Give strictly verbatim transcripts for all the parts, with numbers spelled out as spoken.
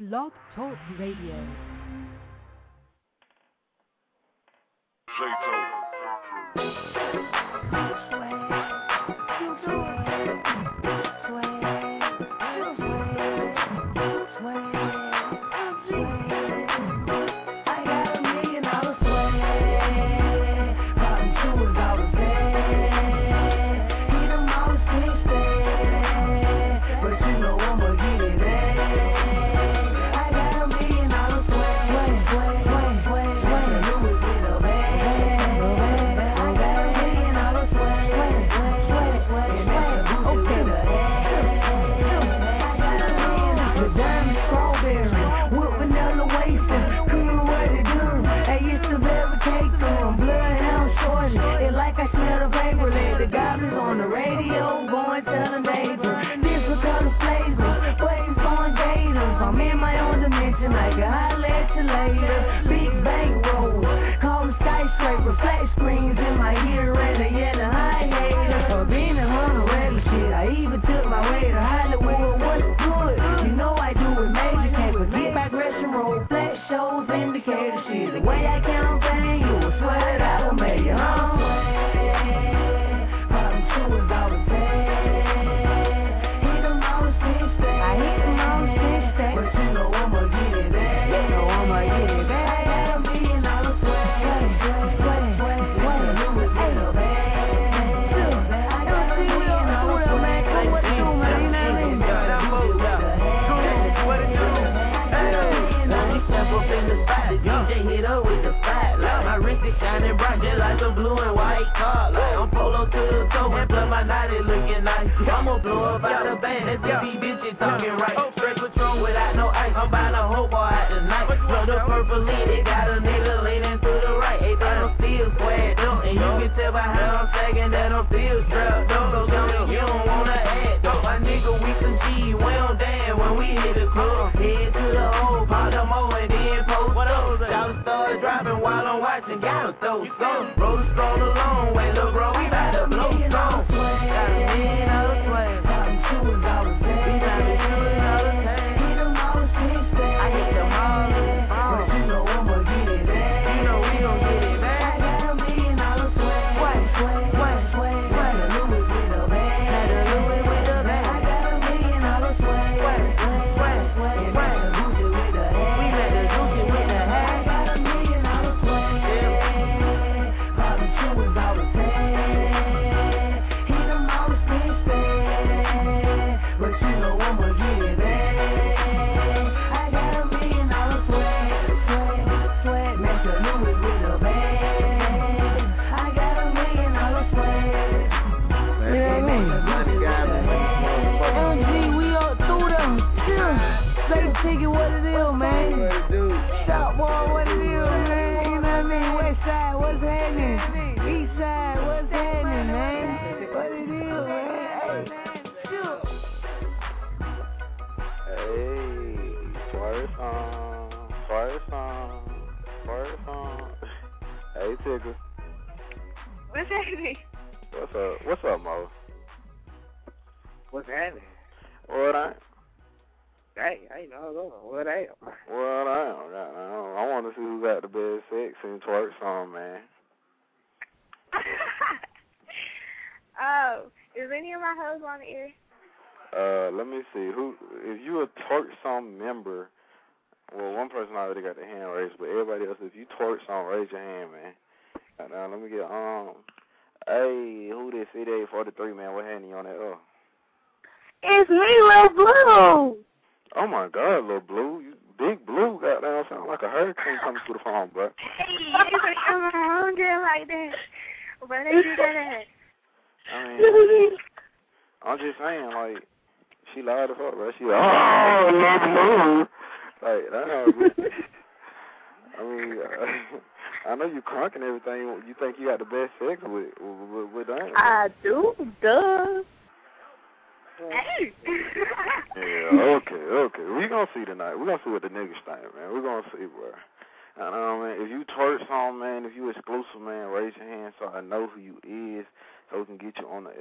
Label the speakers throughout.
Speaker 1: Blog Talk Radio.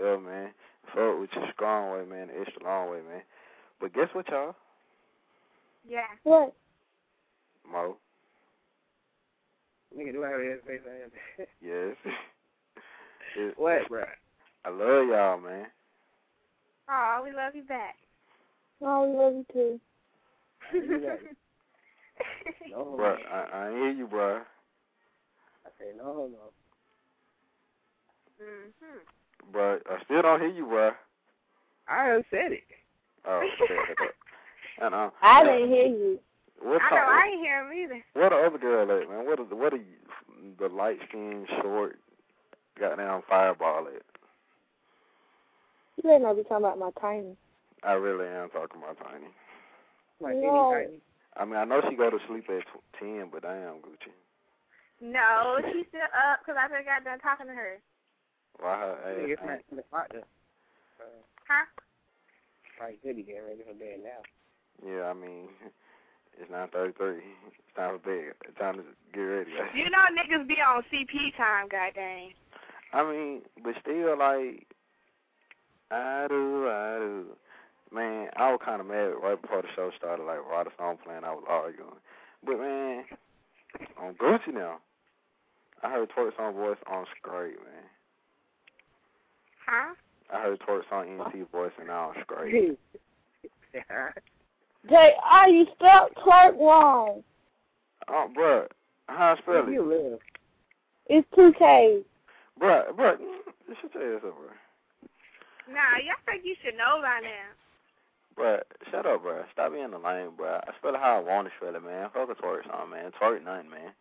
Speaker 2: Fuck with you strong way, man, the extra long way, man. But guess what, y'all? Yeah.
Speaker 3: What?
Speaker 4: Mo.
Speaker 5: Nigga, do I have to say something?
Speaker 4: Yes. It,
Speaker 5: What, bro?
Speaker 4: I love y'all, man.
Speaker 2: Oh, we love you back.
Speaker 3: Oh, we love you too.
Speaker 5: No,
Speaker 4: Bro, I, I ain't hear you, bro.
Speaker 5: I say no, no.
Speaker 2: Mm-hmm.
Speaker 4: But I still don't hear you, bro.
Speaker 5: I already said it.
Speaker 4: Oh, okay. And, uh,
Speaker 3: I didn't hear you.
Speaker 4: What
Speaker 2: I know, I ain't hear him either.
Speaker 4: What the other girl at, man? What are the, what are you, the light skinned, short, goddamn fireball at?
Speaker 3: You better not be talking about my Tiny.
Speaker 4: I really am talking about Tiny.
Speaker 5: Like
Speaker 3: No.
Speaker 5: Tiny.
Speaker 4: I mean, I know she go to sleep at ten, but damn, Gucci.
Speaker 2: No, she's still up because I just got done talking to her.
Speaker 4: Why her ass?
Speaker 5: It's not in the clock, though. Uh,
Speaker 2: Huh?
Speaker 5: Like, good to get ready for bed now.
Speaker 4: Yeah, I mean, it's nine thirty-three. It's time for bed. It's time to get ready.
Speaker 2: You know niggas be on C P time, goddamn.
Speaker 4: I mean, but still, like, I do, I do. Man, I was kind of mad right before the show started, like, while the song playing, I was arguing. But, man, on Gucci now, I heard Twerk Song voice on straight, man.
Speaker 2: Huh?
Speaker 4: I heard Twerk Song E N T voice and now on straight.
Speaker 3: J R, you spelled Clark wrong.
Speaker 4: Oh, bruh, how I spell
Speaker 5: Where you
Speaker 4: it?
Speaker 5: live?
Speaker 3: It's two K's.
Speaker 4: Bruh, bruh, shut your ass up, bruh.
Speaker 2: Nah, y'all think you should know by now.
Speaker 4: Bruh, shut up, bruh. Stop being the lame, bruh. I spell it how I want to spell it, man. Fuck a Twerk Song, man. Twerk nothing, man.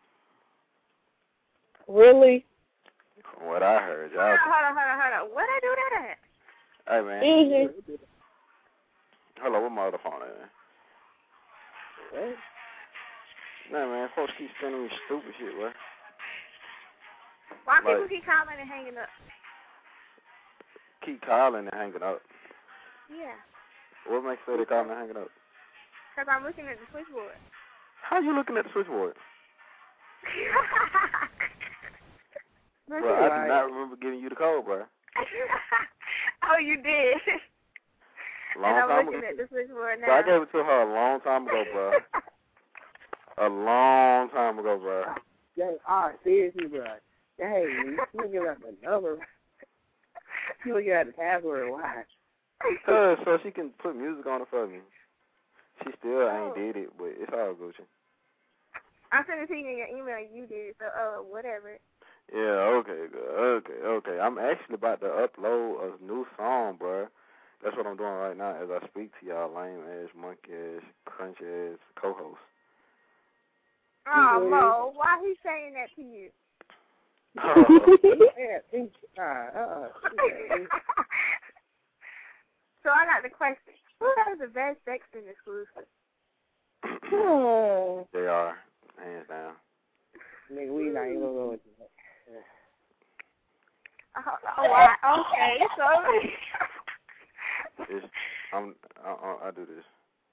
Speaker 3: Really?
Speaker 4: From what I heard, y'all.
Speaker 2: Hold on, hold on, hold on, hold on. Where they do that at?
Speaker 4: Hey, man.
Speaker 3: Easy.
Speaker 4: Hello, what my other phone at, man?
Speaker 5: What?
Speaker 4: Nah, man, folks keep sending me stupid shit, bruh.
Speaker 2: Why
Speaker 4: Like-
Speaker 2: people keep calling and hanging up?
Speaker 4: Keep calling and hanging up.
Speaker 2: Yeah,
Speaker 4: What makes you say they calling and hanging up?
Speaker 2: because I'm looking at the switchboard.
Speaker 4: How you looking at the switchboard?
Speaker 5: That's
Speaker 4: Bro, I
Speaker 5: right.
Speaker 4: do not remember giving you the code, bro.
Speaker 2: Oh, you did.
Speaker 4: Long
Speaker 2: and I'm
Speaker 4: time
Speaker 2: looking
Speaker 4: ago.
Speaker 2: at the switchboard now.
Speaker 4: Bro, I gave it to her a long time ago, bro. A long time ago, bro.
Speaker 5: Yeah, ah, seriously, bro. Hey, you looking at the number. You looking at the password. Why?
Speaker 4: Cause so she can put music on it for me. She still
Speaker 2: Oh.
Speaker 4: ain't did it, but it's all Gucci.
Speaker 2: I sent it to you in your email. You did, so uh, whatever.
Speaker 4: Yeah, okay, good. Okay, okay. I'm actually about to upload a new song, bro. That's what I'm doing right now as I speak to y'all lame ass, monkey ass, crunch ass co-host.
Speaker 2: Oh, Mo, why he saying that to you?
Speaker 5: Yeah, uh, uh,
Speaker 2: So I got the question. Who has the best sex in exclusive?
Speaker 3: Hmm.
Speaker 4: They are, hands down.
Speaker 5: nigga, we not even gonna go into that.
Speaker 2: Oh, oh wow. Okay, so
Speaker 4: It's, I'm, I, I, I do this.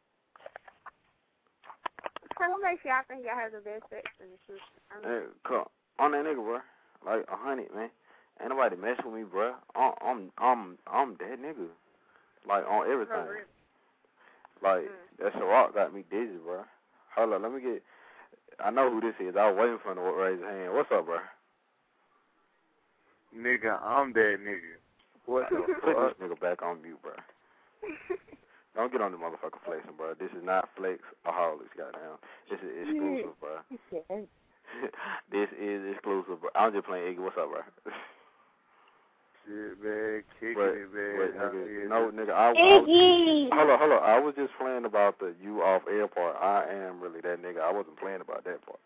Speaker 2: so what makes y'all think y'all have the best sex in exclusive? I mean,
Speaker 4: Hey, come on that nigga, bro. Like a hundred, man. Ain't nobody mess with me, bro. I'm, I'm, I'm, I'm that nigga. Like on everything.
Speaker 2: for real.
Speaker 4: Like
Speaker 2: Mm.
Speaker 4: that Ciroc got me dizzy, bro. Hold on, let me get. I know who this is. I was waiting for him to raise his hand. What's up, bro?
Speaker 6: Nigga, I'm that nigga. What the
Speaker 4: Put
Speaker 6: fuck?
Speaker 4: this nigga back on mute, bro. Don't get on the motherfucker flexing, bro. This is not flex aholics, goddamn. This is exclusive, bro. This is exclusive, bro. I'm just playing Iggy. What's up, bro?
Speaker 6: Shit, man. Kicking
Speaker 4: But,
Speaker 6: it, man.
Speaker 4: but
Speaker 6: How
Speaker 4: nigga,
Speaker 6: is
Speaker 4: no,
Speaker 6: it?
Speaker 4: nigga, I, I was,
Speaker 3: Iggy.
Speaker 4: hold on, hold on. I was just playing about the you off air part. I am really that nigga. I wasn't playing about that part.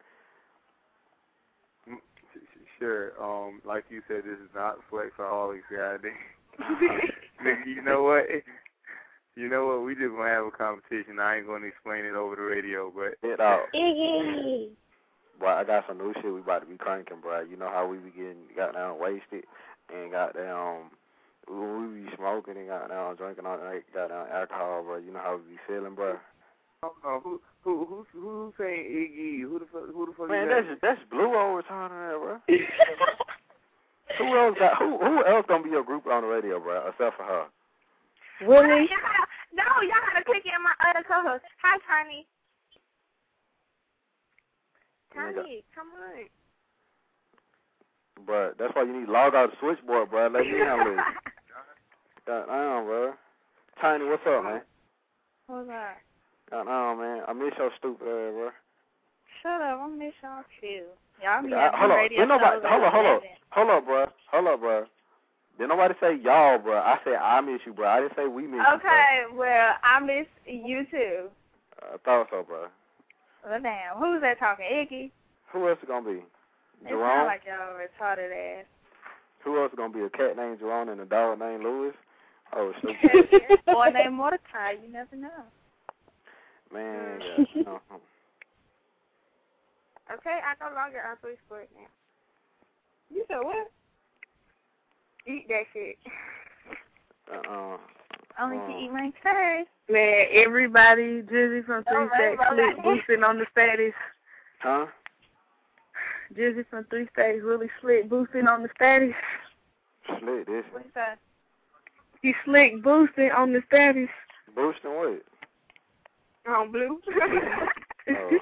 Speaker 6: Sure, um, like you said, this is not Flexaholics, goddamn. Nigga, you know what? You know what? We just gonna have a competition. I ain't gonna explain it over the radio, but
Speaker 4: Get out.
Speaker 3: Iggy.
Speaker 4: Boy, I got some new shit we about to be cranking, bro. You know how we be getting goddamn wasted and goddamn when we be smoking and goddamn drinking all night, goddamn alcohol, bro. You know how we be feeling, bro.
Speaker 6: hold on, who who who who saying Iggy? Who the fuck? Who the fuck?
Speaker 4: Man,
Speaker 6: is
Speaker 4: that's that's blue over time there, bro. Who else got? Who who else gonna be your group on the radio, bro? Except for her.
Speaker 3: Really?
Speaker 2: Y'all gotta, no, y'all gotta click in my other co-host. Hi, Tiny. Tommy, come on.
Speaker 4: Bruh, that's why you need to log out the switchboard, bruh. Let me handle it. Goddamn, bruh. Tiny, what's up, man?
Speaker 7: What's up?
Speaker 4: Goddamn, man. I miss your stupid ass, bruh.
Speaker 7: Shut up, I miss y'all too. Y'all be
Speaker 4: Yeah,
Speaker 7: having
Speaker 4: hold on.
Speaker 7: radio
Speaker 4: Did nobody,
Speaker 7: shows
Speaker 4: hold
Speaker 7: at
Speaker 4: on, hold on.
Speaker 7: eleven.
Speaker 4: Hold up, bruh. Hold up, bruh. Did nobody say y'all, bruh? I said I miss you, bruh. I didn't say we miss you.
Speaker 7: Okay, well, I miss you too.
Speaker 4: I thought so, bruh.
Speaker 7: Well, damn. Who's that talking? Iggy?
Speaker 4: Who else is going to be?
Speaker 7: It
Speaker 4: Jerome?
Speaker 7: sounds like y'all retarded ass.
Speaker 4: Who else is going to be? A cat named Jerome and a dog named Louis? Oh, stupid.
Speaker 7: Boy named Mordecai, you never know.
Speaker 4: Man, yeah. uh-huh.
Speaker 2: Okay, I no longer on Switchboard now.
Speaker 7: You said what?
Speaker 2: Eat that shit.
Speaker 4: Uh-uh.
Speaker 7: Only
Speaker 4: uh.
Speaker 7: to eat my toes.
Speaker 3: Man, everybody, Jizzy from Three
Speaker 2: All right,
Speaker 3: Stacks,
Speaker 2: all
Speaker 3: slick
Speaker 2: right.
Speaker 3: boosting on the status.
Speaker 4: Huh?
Speaker 3: Jizzy from Three Stacks really slick boosting on the status.
Speaker 4: Slick this.
Speaker 7: What's that?
Speaker 3: He slick boosting on the status.
Speaker 4: Boosting what?
Speaker 2: On blue.
Speaker 4: Oh.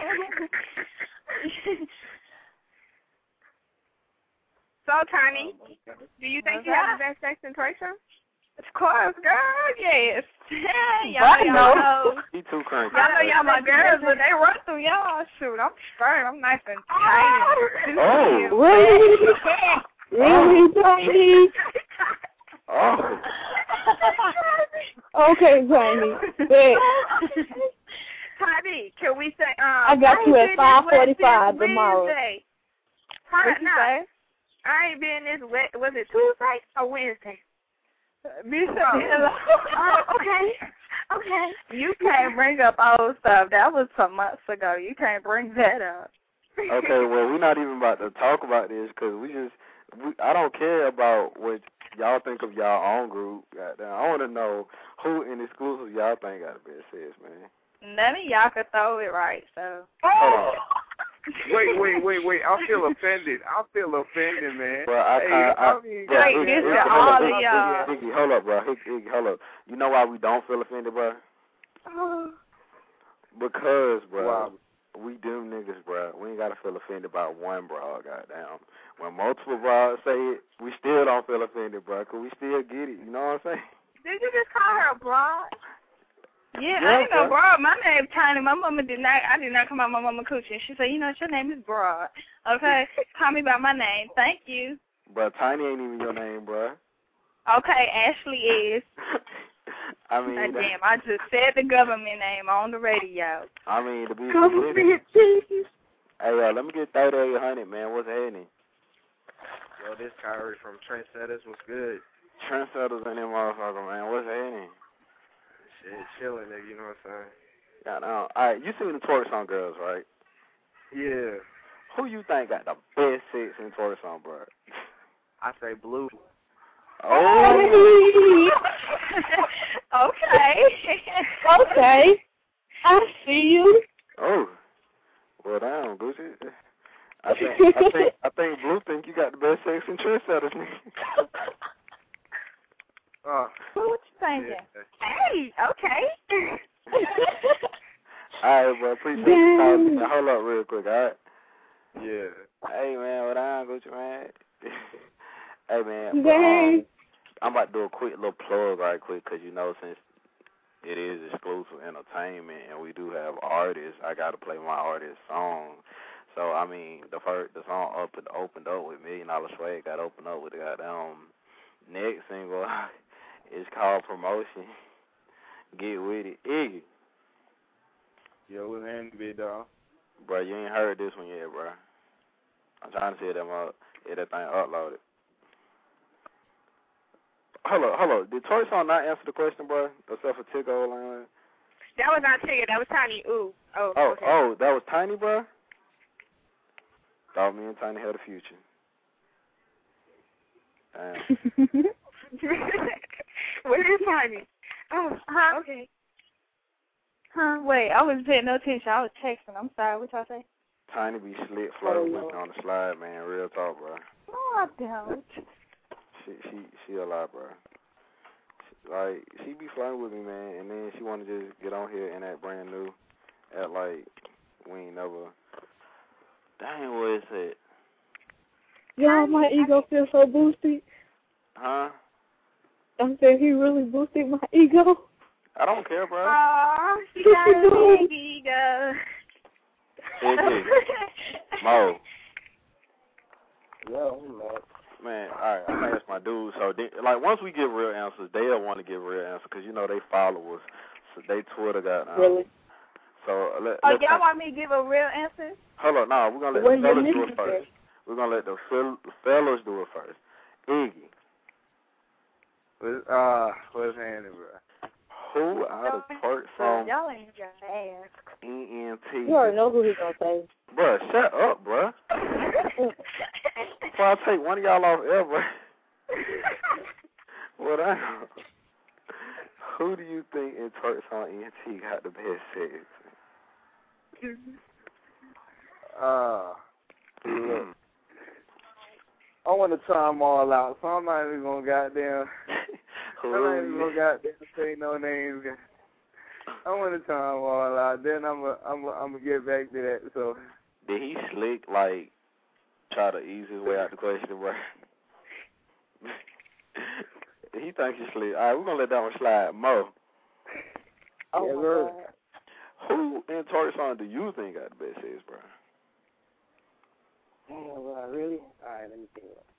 Speaker 2: So, Tiny, do you think you have the best sex in Troy-Show?
Speaker 7: Of course, girl, yes. y'all
Speaker 3: What?
Speaker 7: know
Speaker 3: No.
Speaker 7: y'all hoes.
Speaker 4: He too cranky.
Speaker 7: Y'all know y'all my girls, but they run through y'all. Shoot, I'm straight. I'm nice and tight.
Speaker 4: Oh.
Speaker 3: Really? Really, Tiny?
Speaker 4: Oh.
Speaker 3: Okay, Tiny. Bet.
Speaker 2: Tiny, can we say, um,
Speaker 3: I got you at five forty-five tomorrow.
Speaker 2: Wednesday.
Speaker 7: What
Speaker 2: Tiny,
Speaker 7: you
Speaker 2: no,
Speaker 7: say?
Speaker 2: I ain't been this, we- was it Tuesday or Wednesday?
Speaker 7: Miss
Speaker 2: Oh, okay. Okay.
Speaker 7: You can't bring up old stuff. That was some months ago. You can't bring that up.
Speaker 4: Okay, well, we're not even about to talk about this because we just, we, I don't care about what y'all think of y'all own group. Goddamn. I want to know who in exclusive y'all think got the best sex, man.
Speaker 7: None of y'all could throw it right, so.
Speaker 4: Hold on.
Speaker 6: Wait, wait, wait, wait. I feel offended. I feel offended, man.
Speaker 4: Bro, I
Speaker 6: hey,
Speaker 4: can't. I,
Speaker 6: I mean,
Speaker 4: bro,
Speaker 7: Wait,
Speaker 4: Iggy,
Speaker 7: this
Speaker 4: Iggy,
Speaker 7: is
Speaker 4: hold
Speaker 7: all
Speaker 4: up,
Speaker 7: of
Speaker 4: Iggy,
Speaker 7: y'all.
Speaker 4: Iggy, hold up, bro. Iggy, Iggy, hold up. You know why we don't feel offended, bro? Because, bro,
Speaker 6: wow.
Speaker 4: we them niggas, bro. We ain't gotta feel offended by one broad, goddamn. When multiple broads say it, we still don't feel offended, bro, because we still get it. You know what I'm saying?
Speaker 2: Did you just call her a broad?
Speaker 7: Yeah,
Speaker 4: Yeah,
Speaker 7: I ain't no
Speaker 4: okay.
Speaker 7: broad. My name's Tiny. My mama did not, I did not come out my mama coochie. She said, you know, your name is Broad. Okay? Call me by my name. Thank you.
Speaker 4: But Tiny ain't even your name, bro.
Speaker 7: Okay, Ashley is.
Speaker 4: I mean,
Speaker 7: God
Speaker 4: that-
Speaker 7: damn, I just said the government name on the radio.
Speaker 4: I mean, to be
Speaker 3: Government
Speaker 4: specific.
Speaker 3: cheese.
Speaker 4: Hey, uh, let me get thirty-eight hundred, man. What's happening?
Speaker 8: Yo, this Kyrie from Trendsetters was good.
Speaker 4: Trendsetters in them motherfucker, man. What's happening?
Speaker 8: Shit, chilling, nigga, you know what I'm
Speaker 4: Got on. All right, you seen the twerk song girls, right?
Speaker 8: saying? Yeah.
Speaker 4: Who you think got the best sex in twerk song, bro?
Speaker 8: I say blue.
Speaker 4: Oh.
Speaker 7: Okay.
Speaker 3: Okay. I see you.
Speaker 4: Oh. Well, damn, Gucci. I think I think I think Blue think you got the best sex in Trendsetters, man.
Speaker 6: Uh,
Speaker 7: What you thinking?
Speaker 8: Yeah.
Speaker 2: Hey, okay.
Speaker 4: All right, bro. Appreciate you calling me. Hold up real quick, all right?
Speaker 6: yeah.
Speaker 4: Hey, man, what on, Gucci, man? Hey, man. But,
Speaker 3: Yay.
Speaker 4: um, I'm about to do a quick little plug right quick because, you know, since it is exclusive entertainment and we do have artists, I got to play my artist song. So, I mean, the first, the song up and opened up with Million Dollar Swag, got opened up with the goddamn next single. It's called Promotion. Get with it. Iggy.
Speaker 6: Yo, what's happening, big dog?
Speaker 4: Bro, you ain't heard this one yet, bro. I'm trying to see them up. Get that thing uploaded. Hold up, hold up. Did Toy Song not answer the question, bro? Except for Tico Line?
Speaker 2: That was not Tigger. That was Tiny. Ooh. Oh,
Speaker 4: Oh,
Speaker 2: okay.
Speaker 4: oh, that was Tiny, bro? Thought me and Tiny had a future. Damn.
Speaker 2: Where is Tiny? Oh, huh? Okay.
Speaker 7: Huh? Wait, I was paying no attention. I was texting. I'm sorry. What y'all say?
Speaker 4: Tiny be slick flirting with me on the slide, man. Real talk, bro.
Speaker 7: No, I don't.
Speaker 4: She, she, she a lot, bro. She, like, she be flirting with me, man, and then she want to just get on here and act brand new, act like we ain't never Dang, what is it?
Speaker 3: Y'all, my ego feels so boosted.
Speaker 4: Huh?
Speaker 3: I'm saying he really boosted my ego.
Speaker 4: I don't care, bro.
Speaker 7: Oh, she got a big ego.
Speaker 4: Iggy. Mo.
Speaker 5: Yo, man.
Speaker 4: Man, all right, I'm going to ask my dude. So, they, like, once we get real answers, they'll want to get real answers because, you know, they follow us. So, they Twitter got... Um,
Speaker 3: Really?
Speaker 4: So, let,
Speaker 7: Oh,
Speaker 4: let's
Speaker 7: y'all
Speaker 4: come.
Speaker 7: want me to give a real answer?
Speaker 4: Hold on, no, we're going to let
Speaker 3: When
Speaker 4: the
Speaker 3: you
Speaker 4: fellas do
Speaker 3: listen
Speaker 4: it first. We're going to let the fel- fellas do it first. Iggy.
Speaker 6: What's, uh, what's happening, bro?
Speaker 4: Who out of Twerk Song
Speaker 7: Y'all ain't just ass.
Speaker 4: E N T?
Speaker 3: You already know who he's going to say.
Speaker 4: Bruh, shut up, bruh. Before I take one of y'all off ever. What I Who do you think in Twerk Song E N T got the best sex?
Speaker 6: Uh, look. I want to try them all out, so I'm not even going to goddamn, I'm not even going to goddamn say no names. I want to try them all out, then I'm going I'm I'm to get back to that, so.
Speaker 4: Did he slick, like, try to ease his way out the question, bro? He thinks he's slick. All right, we're going to let that one slide. Mo.
Speaker 3: Oh,
Speaker 5: yeah,
Speaker 3: my
Speaker 5: bro.
Speaker 3: God.
Speaker 4: Who in Twerk Song do you think got the best sex, bro?
Speaker 5: Damn, well, really? All right, let me think about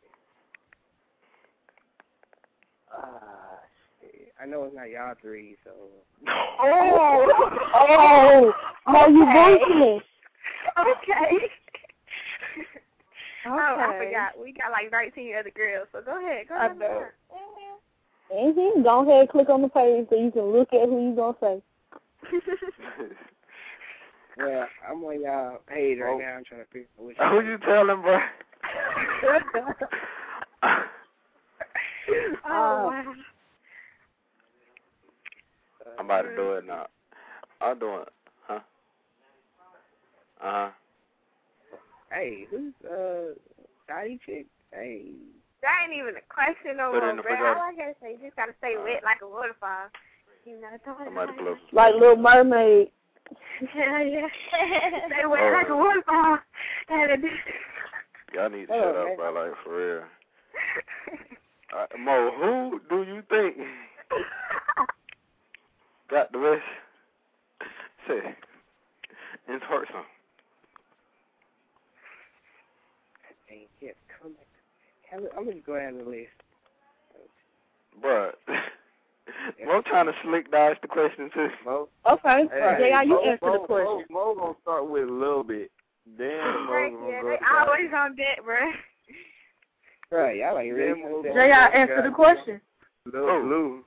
Speaker 5: it. Ah, shit. I know it's not y'all three, so.
Speaker 3: Oh, oh, oh, you bullshit.
Speaker 7: Okay.
Speaker 3: Okay.
Speaker 7: Oh, I forgot. We got like thirteen other girls, so go ahead. Go
Speaker 3: I
Speaker 7: ahead.
Speaker 3: know. Mm-hmm. Go ahead and click on the page so you can look at who you going to say.
Speaker 5: Well, I'm on y'all page right
Speaker 4: Oh.
Speaker 5: now. I'm trying to figure out which
Speaker 4: Who you telling, bro?
Speaker 7: Oh, wow.
Speaker 4: I'm about to do it now. I'm doing it. Huh? Uh-huh.
Speaker 5: Hey, who's, uh, Dottie chick? Hey.
Speaker 2: That ain't even a question no
Speaker 4: Put it
Speaker 2: more,
Speaker 4: in the
Speaker 2: bro.
Speaker 4: refrigerator.
Speaker 2: All I gotta say, you just gotta stay wet like a waterfall. You know, don't
Speaker 4: Somebody pull up.
Speaker 3: Like Little Mermaid.
Speaker 2: Hell yeah. Stay wet
Speaker 4: Oh.
Speaker 2: like a waterfall. And it-
Speaker 4: Y'all need to
Speaker 5: Oh,
Speaker 4: shut up,
Speaker 5: man.
Speaker 4: bro, like, for real. Uh, Mo, who do you think got the best sex in Twerk Song?
Speaker 5: Hey, yes, come back. Hell, I'm gonna go down the list.
Speaker 4: Bruh. Mo trying to slick dodge the question, too.
Speaker 6: Mo,
Speaker 3: Okay.
Speaker 6: hey,
Speaker 3: J I, you
Speaker 6: Mo,
Speaker 3: answer
Speaker 6: Mo,
Speaker 3: the question.
Speaker 6: Mo, Mo gonna start with a little bit. Then Mo
Speaker 2: Right,
Speaker 6: gonna
Speaker 2: yeah,
Speaker 6: go
Speaker 2: they
Speaker 6: to
Speaker 2: always on deck, bro.
Speaker 5: Right, y'all ain't really.
Speaker 6: Then Mo
Speaker 3: J
Speaker 6: gonna
Speaker 3: I,
Speaker 6: go
Speaker 3: answer the
Speaker 6: to
Speaker 3: question.
Speaker 6: Little
Speaker 4: Oh.
Speaker 6: Blue.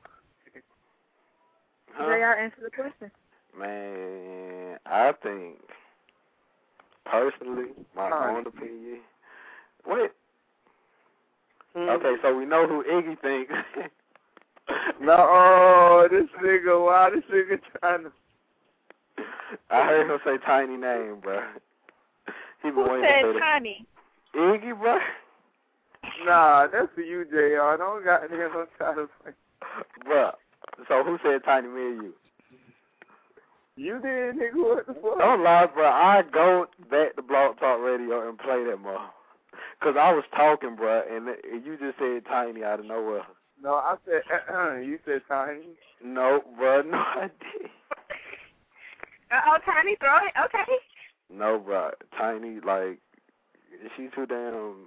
Speaker 4: Huh?
Speaker 3: J I, answer the question.
Speaker 4: Man, I think, personally, my
Speaker 6: Huh.
Speaker 4: own opinion. Wait.
Speaker 6: Hmm.
Speaker 4: Okay, so we know who Iggy thinks.
Speaker 6: No, oh, this nigga, wow, this nigga trying to.
Speaker 4: I heard him say tiny name, bro. He been
Speaker 7: Who
Speaker 4: waiting to
Speaker 7: said
Speaker 4: say that.
Speaker 7: Tiny?
Speaker 4: Iggy, bro.
Speaker 6: Nah, that's for you, J R. Don't got him on try to play.
Speaker 4: Bro. So who said tiny, me or you?
Speaker 6: You did, nigga. What the fuck?
Speaker 4: Don't lie, bro. I go back to Blog Talk Radio and play that mo. Cause I was talking, bro, and you just said tiny out of nowhere.
Speaker 6: No, I said, uh-uh. You said Tiny.
Speaker 4: No, bro. No, I didn't.
Speaker 2: Uh-oh, Tiny, throw it. Okay.
Speaker 4: No, bro. Tiny, like, she too damn.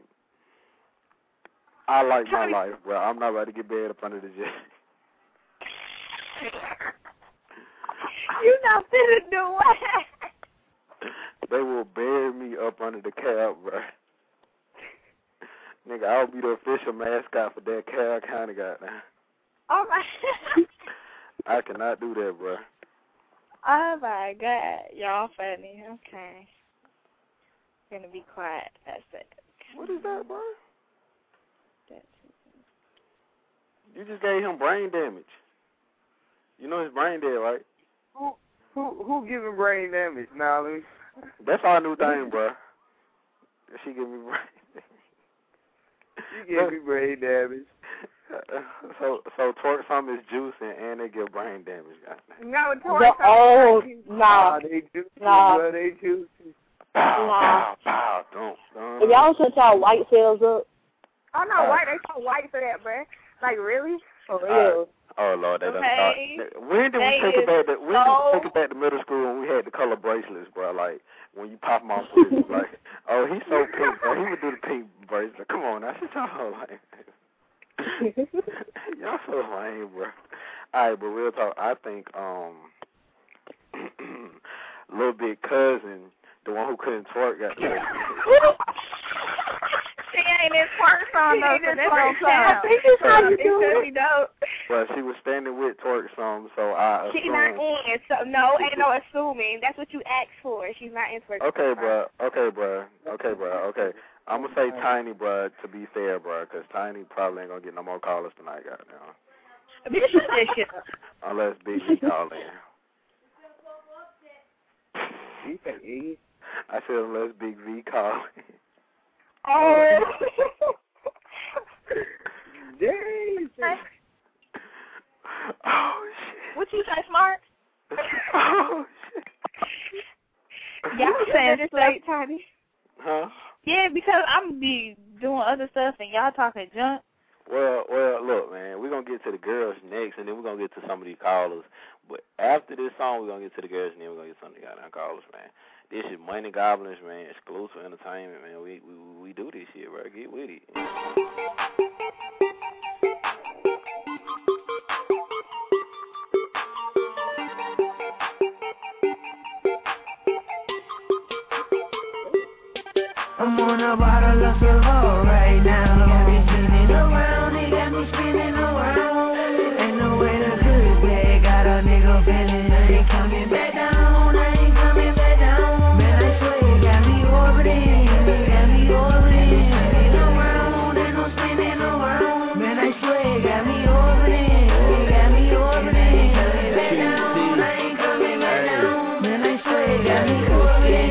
Speaker 4: I like my
Speaker 2: Tiny.
Speaker 4: life, bro. I'm not ready to get buried up under the jet.
Speaker 2: You not finna do what?
Speaker 4: They will bury me up under the cab, bro. Nigga, I'll be the official mascot for that Carroll County goddamn.
Speaker 2: Oh my.
Speaker 4: I cannot do that, bro.
Speaker 7: Oh my God, y'all funny. Okay, gonna be quiet. That's it.
Speaker 4: What is that, bro?
Speaker 7: That's
Speaker 4: You just gave him brain damage. You know his brain dead, right?
Speaker 6: Who, who, who giving brain damage, Nolly?
Speaker 4: That's our new thing, bro. She give me brain
Speaker 6: You give me brain damage.
Speaker 4: So, so twerk some is juicing and they get brain damage, goddamn.
Speaker 2: No,
Speaker 3: The, oh,
Speaker 6: Nah,
Speaker 3: nah.
Speaker 6: they do.
Speaker 3: Nah.
Speaker 6: Well, they do.
Speaker 4: Bow,
Speaker 9: Nah.
Speaker 4: bow, bow. Don't, don't.
Speaker 9: If y'all shut y'all white cells up.
Speaker 2: Oh, no, white. They so white for that, bruh. Like, really?
Speaker 9: For real.
Speaker 4: Uh, oh, Lord, they done
Speaker 7: Okay.
Speaker 4: thought. When did we
Speaker 7: They
Speaker 4: take it back to, when did
Speaker 7: so-
Speaker 4: we take it back to middle school when we had the color bracelets, bro? Like, when you pop them off, it's like, oh, he's so pink, bro. He would do the pink bracelet. Come on, now, shut y'all like. Y'all so lame, bro. All right, but real talk, I think um, Little Big Cousin, the one who couldn't twerk, got the
Speaker 7: She ain't in twerk song though, so that's
Speaker 2: twerk
Speaker 7: what
Speaker 2: song.
Speaker 7: I think it's how you do it. Dope.
Speaker 4: Well, she was standing with twerk song, so I
Speaker 7: She's
Speaker 4: assumed.
Speaker 7: not in, so no, ain't no assuming. That's what you asked for. She's not in twerk.
Speaker 4: Okay, bro. Okay, bro. Okay, bro. Okay. I'm going to say Tiny, bro, to be fair, bro, because Tiny probably ain't going to get no more callers tonight, goddamn.
Speaker 7: Bitch, shut that shit up.
Speaker 4: Unless Big V call in.
Speaker 5: You say Iggy?
Speaker 4: I said unless Big V call in.
Speaker 7: Oh.
Speaker 5: Dang.
Speaker 4: Oh, shit.
Speaker 7: What you say, Smart?
Speaker 4: Oh, shit.
Speaker 7: Y'all saying this late, Tiny?
Speaker 4: Huh?
Speaker 7: Yeah, because I'm be doing other stuff and y'all talking junk.
Speaker 4: Well, well, look, man, we're going to get to the girls next, and then we're going to get to some of these callers. But after this song, we're going to get to the girls, and then we're going to get some of the goddamn callers, man. This is Money Goblins, man, exclusive entertainment, man. We we we do this shit, bro. Get with it.
Speaker 10: I'm on a bottle of Savor right now. Got me spinning around, it got me spinning around. Ain't no way to good day, got a nigga feeling. I ain't coming back down, I ain't coming back down. Man, I swear it got me orbiting, it got me orbiting. Spinning around, and I'm spinning around. Man, I swear it got me orbiting, it got me orbiting. Coming back down, I ain't coming back down. Man, I swear it got me orbiting.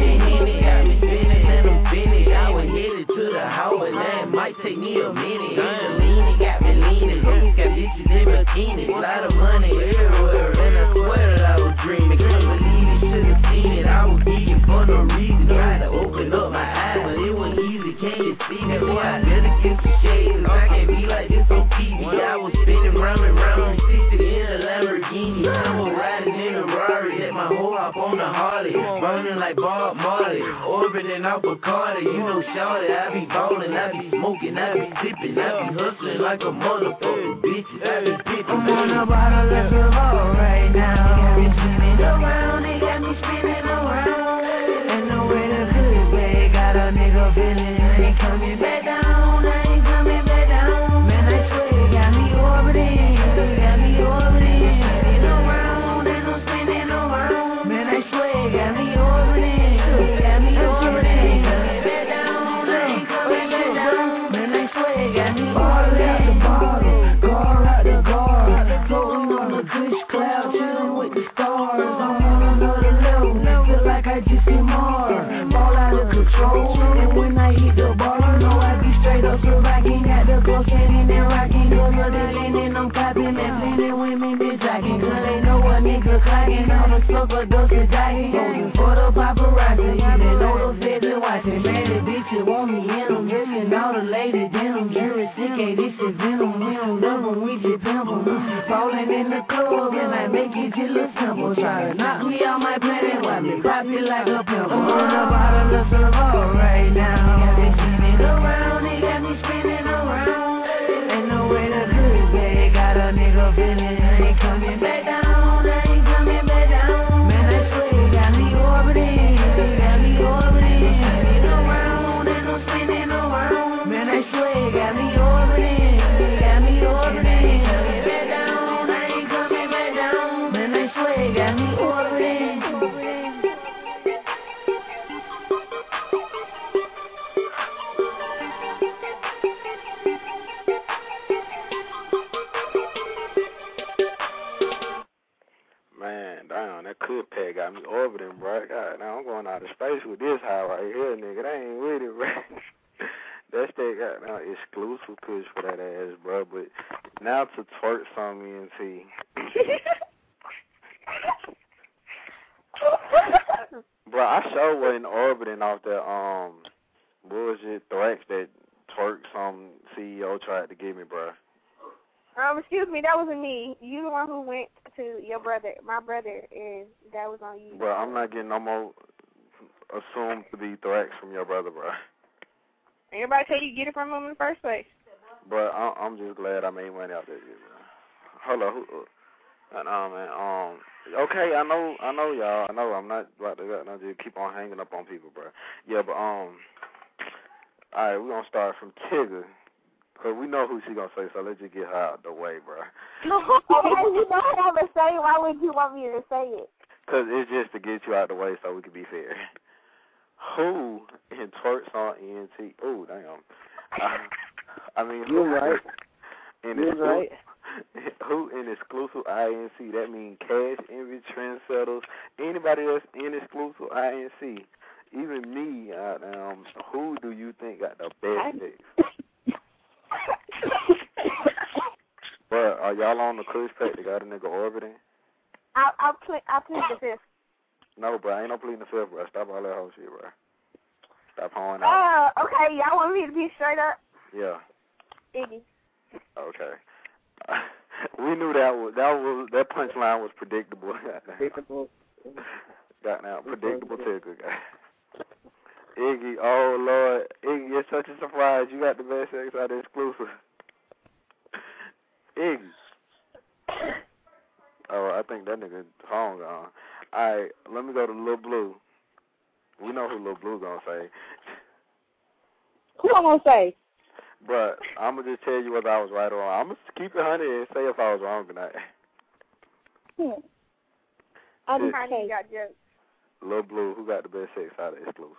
Speaker 10: Might take me a minute. I'm leaning, got me leaning. Got bitches in bikinis. A lot of money everywhere. And I swear that I was dreaming. Couldn't believe it, should've seen it. I was geeking for no reason. Tried to open up my eyes, but it wasn't easy. Can't you see me? Boy, I better get some shades. I can't be like this on T V. I was spinning round and round, sixty in a Lamborghini. I was riding in a Rari. Let my whole hop on the Harley. Burning like Bob Marley. Orbiting off a Carter. You know, shawty, I be ballin', I be smoking, I be sipping, I be hustling like a motherfucker, bitches, I be pippin'. I'm on a bottle of Savor right now. Got me spinning around, it got me spinning around. Ain't no way to good, babe, got a nigga feeling. I ain't coming back down, I ain't coming back down. Man, I swear it got me orbiting, it got me orbiting. Spinning around, and I'm spinning around. Man, I swear it got me orbiting, it got me orbiting. Coming back down, I ain't coming back down. Man, I swear it got me bottle out the bottle, guard out the guard, floating on the kush cloud, chilling with the stars. I'm on another level, feel like I just hit Mars. Ball out of control, and when I hit the ball, you know I be straight up surviving. Got the glow cannon and rocking, cause of the linen I'm copping, and plenty women be jacking, cause they know a nigga clocking. On the sucker, dustin' jacking, going for the paparazzi. They know the feds are watching, man, the bitches want me in them, missing all the ladies in them. Jurisdiction, this is venom, we don't love them, we just pimp them. Falling in the club, and I make it just look simple. Try to knock me out my planet, why me pop it like a pimple. I'm on a bottle of Savor right now. Got me spinning around, it got me spinning around. Ain't no way to good, babe, got a nigga feeling. I ain't coming back down, I ain't coming back down. Man, I swear it got me orbiting, it got me orbiting. Spinning around, and I'm spinning around. Man, I swear it got me orbiting, it got me orbiting. Coming back down, I ain't coming back down. Man, I swear it got me orbiting.
Speaker 4: Man, damn, that could peg got me orbiting, bro. God, now I'm going out of space with this high right here, nigga. They ain't with it, bro. That's that got now exclusive push for that ass, bro. But now to twerk some E N T. Bro, I sure wasn't orbiting off that um bullshit threats that Twerk some C E O tried to give me, bro.
Speaker 2: Um, excuse me, that wasn't me. You the one who went to your brother, my brother, and that was on you.
Speaker 4: Bro, I'm not getting no more assumed to be threats from your brother, bro.
Speaker 2: Everybody tell you to get it from him in the first place.
Speaker 4: But I, I'm just glad I made money out there, bro. Hold on, who? Uh, no, man. Um, okay, I know, I know, y'all. I know I'm not about to no, just keep on hanging up on people, bro. Yeah, but um, all right, we're gonna start from Tigger. Cause we know who she gonna say, so let's just get her out the way, bro.
Speaker 2: Okay, you know what I'm gonna say. Why would you want me to say it?
Speaker 4: Cause it's just to get you out the way, so we can be fair. Who in Twerk song E N T? Oh, damn. Uh, I mean, who?
Speaker 5: You're right.
Speaker 4: In
Speaker 5: You're right.
Speaker 4: Who in exclusive I N C? That means Cash, Envy, Trendsetters, anybody else in exclusive I N C, even me. Uh, um, who do you think got the best sex? But are y'all on the Kush pack that got a nigga orbiting?
Speaker 2: I'll I'll plead I'll plead the fifth.
Speaker 4: No, bro, ain't no pleading the fifth, bro. Stop all that whole shit, bro. Stop hoeing out.
Speaker 2: Uh, okay, y'all want me to be straight up?
Speaker 4: Yeah.
Speaker 2: Iggy.
Speaker 4: Okay. We knew that was that was that punchline was predictable.
Speaker 5: Predictable.
Speaker 4: Got now predictable tickle, guy. Iggy, oh Lord, Iggy, it's such a surprise. You got the best sex out of exclusive. Iggy. Oh, I think that nigga phone gone. All right, let me go to Lil Blue. We know who Lil Blue gonna say.
Speaker 9: Who I'm gonna say?
Speaker 4: But I'm gonna just tell you whether I was right or wrong. I'm gonna keep it one hundred and say if I was wrong or not.
Speaker 9: Hmm. I'm
Speaker 2: trying to got jokes.
Speaker 4: Lil Blue, who got the best sex out of exclusive?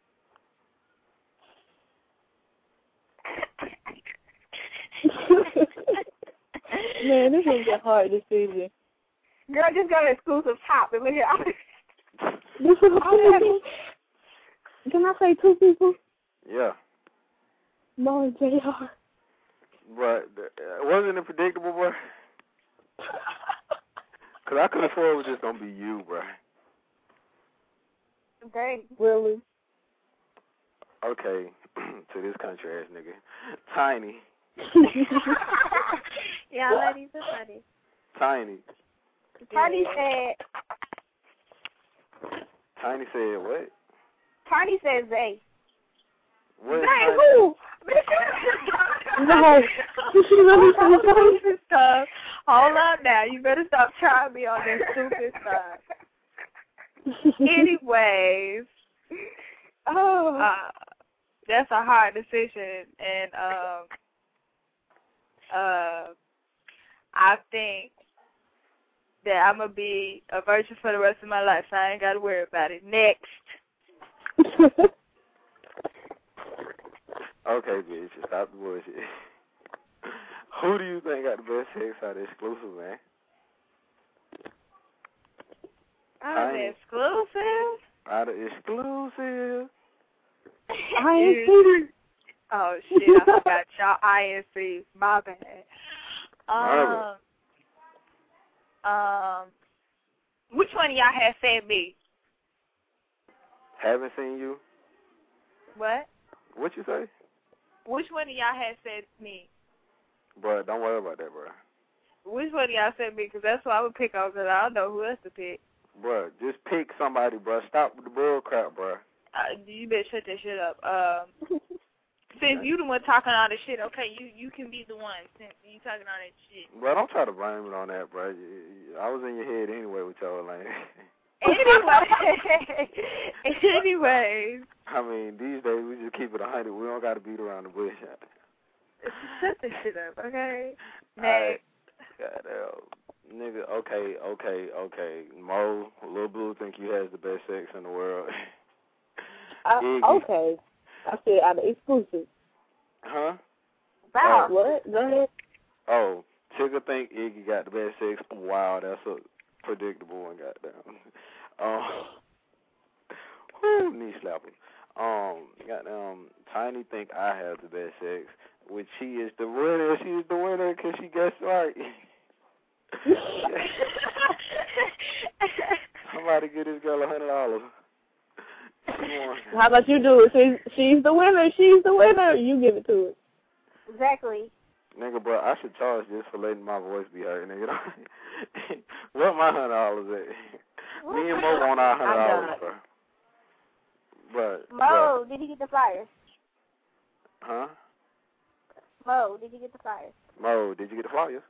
Speaker 9: Man, this is a hard decision.
Speaker 2: Girl, just go to exclusive top and look at.
Speaker 9: This is hard. Can I say two people?
Speaker 4: Yeah.
Speaker 9: Mo and J R.
Speaker 4: But uh, wasn't it predictable, bro? Because I could have sworn it was just going to be you, bro.
Speaker 2: Dang.
Speaker 9: Really?
Speaker 4: Okay, to this country ass nigga. Tiny.
Speaker 2: Yeah, ladies are funny.
Speaker 4: Tiny.
Speaker 2: Tiny said.
Speaker 4: Tiny said what?
Speaker 2: Tiny said Zay.
Speaker 4: What?
Speaker 2: Zay who?
Speaker 9: No. You should really say
Speaker 7: Stupid stuff. Hold up now. You better stop trying me on that stupid stuff. Anyways,
Speaker 2: oh,
Speaker 7: uh, that's a hard decision, and um, uh, I think that I'm gonna be a virgin for the rest of my life. So I ain't gotta worry about it. Next.
Speaker 4: Okay, bitch, stop the bullshit. Who do you think got the best sex out of exclusive, man?
Speaker 7: Out of exclusive?
Speaker 4: Out of exclusive.
Speaker 9: I ain't seen it.
Speaker 7: Oh, shit, I forgot y'all I N C. My bad. Um, um, which one of y'all has said me?
Speaker 4: Haven't seen you?
Speaker 7: What?
Speaker 4: What you say?
Speaker 7: Which one of y'all has said me?
Speaker 4: Bro, don't worry about that, bro.
Speaker 7: Which one of y'all said me? Because that's what I would pick on, because I don't know who else to pick.
Speaker 4: Bro, just pick somebody, bro. Stop with the bull crap, bro.
Speaker 7: Uh, you better shut that shit up. Um, since you the one talking all this shit, okay, you, you can be the one since you talking all that shit.
Speaker 4: Bro, don't try to blame it on that, bro. I was in your head anyway with y'all, like.
Speaker 7: Anyway, anyways.
Speaker 4: I mean, these days we just keep it a hundred. We don't got to beat around the bush.
Speaker 7: Shut this shit up, okay?
Speaker 4: Next. Goddamn. Nigga, okay, okay, okay. Mo, Lil Blue think you has the best sex in the world.
Speaker 9: uh, okay. I said out of exclusive.
Speaker 4: Huh?
Speaker 9: Wow. Oh. What? Go ahead.
Speaker 4: Oh, Tigger think Iggy got the best sex. Wow, that's a predictable one, goddamn. Um, whoo, knee slapper. Um, goddamn, Tiny think I have the best sex, which she is the winner. She is the winner because she guessed right. Somebody get this girl a hundred dollars.
Speaker 9: How about you do it? She's, she's the winner. She's the winner. You give it to her.
Speaker 2: Exactly.
Speaker 4: Nigga, bro, I should charge this for letting my voice be heard, nigga. What my hundred dollars at? Me and Mo want our hundred dollars, bro. But
Speaker 2: Mo,
Speaker 4: but,
Speaker 2: did you get the flyers?
Speaker 4: Huh?
Speaker 2: Mo, did you get the flyers?
Speaker 4: Mo, did you get the flyers?